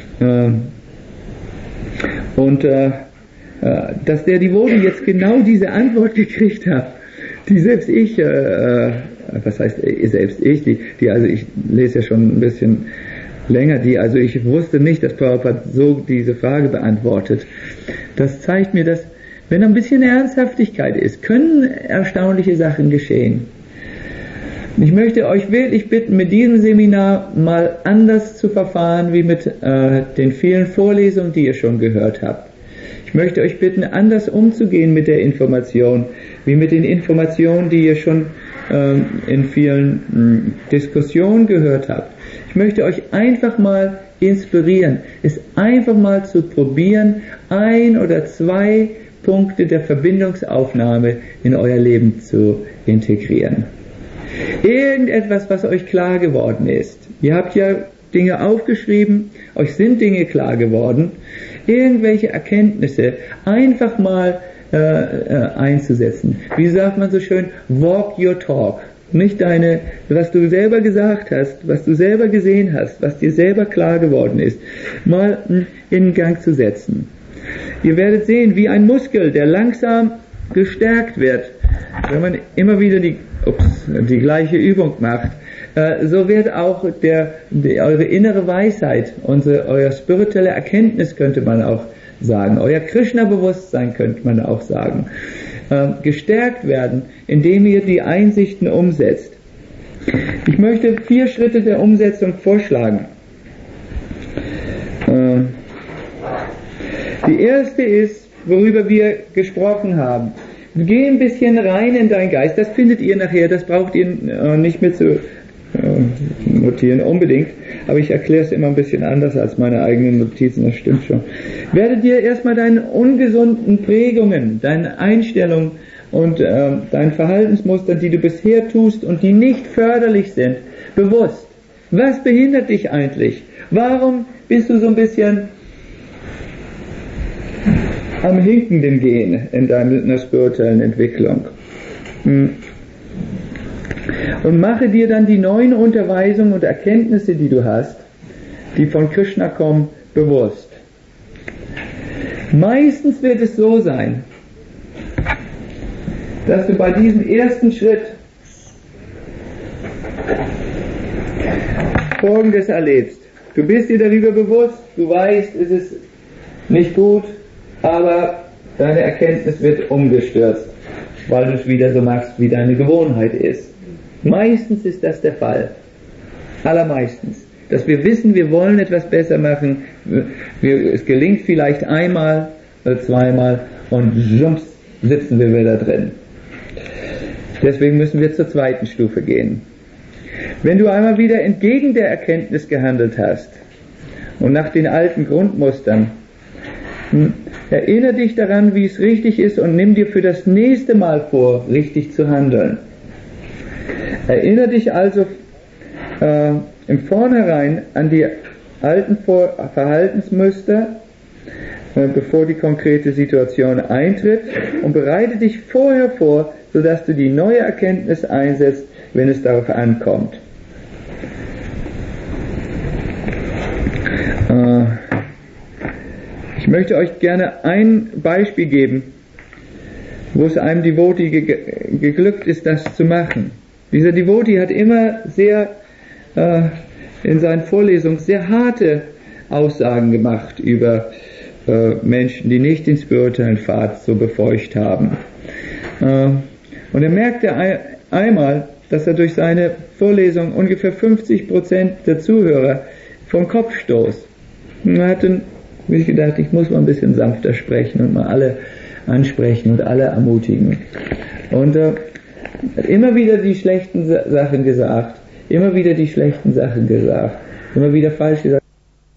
Und äh, dass der Devotee jetzt genau diese Antwort gekriegt hat, die selbst ich, äh, was heißt selbst ich, die, die also ich lese ja schon ein bisschen länger, die, also ich wusste nicht, dass Prabhupada so diese Frage beantwortet. Das zeigt mir, dass, wenn ein bisschen Ernsthaftigkeit ist, können erstaunliche Sachen geschehen. Ich möchte euch wirklich bitten, mit diesem Seminar mal anders zu verfahren, wie mit äh, den vielen Vorlesungen, die ihr schon gehört habt. Ich möchte euch bitten, anders umzugehen mit der Information, wie mit den Informationen, die ihr schon äh, in vielen mh, Diskussionen gehört habt. Ich möchte euch einfach mal inspirieren, es einfach mal zu probieren, ein oder zwei Punkte der Verbindungsaufnahme in euer Leben zu integrieren. Irgendetwas, was euch klar geworden ist. Ihr habt ja Dinge aufgeschrieben, euch sind Dinge klar geworden. Irgendwelche Erkenntnisse einfach mal äh, äh, einzusetzen. Wie sagt man so schön? Walk your talk. Nicht deine, was du selber gesagt hast, was du selber gesehen hast, was dir selber klar geworden ist, mal in Gang zu setzen. Ihr werdet sehen, wie ein Muskel, der langsam gestärkt wird, wenn man immer wieder die, ups, die gleiche Übung macht, äh, so wird auch der, die, eure innere Weisheit, unsere, euer spirituelle Erkenntnis, könnte man auch sagen, euer Krishna-Bewusstsein, könnte man auch sagen, äh, gestärkt werden, indem ihr die Einsichten umsetzt. Ich möchte vier Schritte der Umsetzung vorschlagen. Äh, die erste ist, worüber wir gesprochen haben. Geh ein bisschen rein in deinen Geist, das findet ihr nachher, das braucht ihr äh, nicht mehr zu äh, notieren unbedingt, aber ich erkläre es immer ein bisschen anders als meine eigenen Notizen, das stimmt schon. Werde dir erstmal deinen ungesunden Prägungen, deine Einstellungen und äh, deinen Verhaltensmustern, die du bisher tust und die nicht förderlich sind, bewusst. Was behindert dich eigentlich? Warum bist du so ein bisschen am hinkenden Gehen in deiner spirituellen Entwicklung? Und mache dir dann die neuen Unterweisungen und Erkenntnisse, die du hast, die von Krishna kommen, bewusst. Meistens wird es so sein, dass du bei diesem ersten Schritt Folgendes erlebst. Du bist dir darüber bewusst, du weißt, es ist nicht gut, aber deine Erkenntnis wird umgestürzt, weil du es wieder so machst, wie deine Gewohnheit ist. Meistens ist das der Fall. Allermeistens. Dass wir wissen, wir wollen etwas besser machen, wir, es gelingt vielleicht einmal oder zweimal und jumps, sitzen wir wieder drin. Deswegen müssen wir zur zweiten Stufe gehen. Wenn du einmal wieder entgegen der Erkenntnis gehandelt hast und nach den alten Grundmustern, erinnere dich daran, wie es richtig ist und nimm dir für das nächste Mal vor, richtig zu handeln. Erinnere dich also äh, im Vornherein an die alten vor- Verhaltensmuster, äh, bevor die konkrete Situation eintritt, und bereite dich vorher vor, sodass du die neue Erkenntnis einsetzt, wenn es darauf ankommt. Äh, Ich möchte euch gerne ein Beispiel geben, wo es einem Devotee ge- geglückt ist, das zu machen. Dieser Devotee hat immer sehr äh, in seinen Vorlesungen sehr harte Aussagen gemacht über äh, Menschen, die nicht den spirituellen Pfad so befeucht haben. Äh, und er merkte ein, einmal, dass er durch seine Vorlesung ungefähr fünfzig Prozent der Zuhörer vom Kopf stoß. Und er hatte habe ich gedacht, ich muss mal ein bisschen sanfter sprechen und mal alle ansprechen und alle ermutigen. Und äh, hat immer wieder die schlechten Sa- Sachen gesagt, immer wieder die schlechten Sachen gesagt, immer wieder falsch gesagt.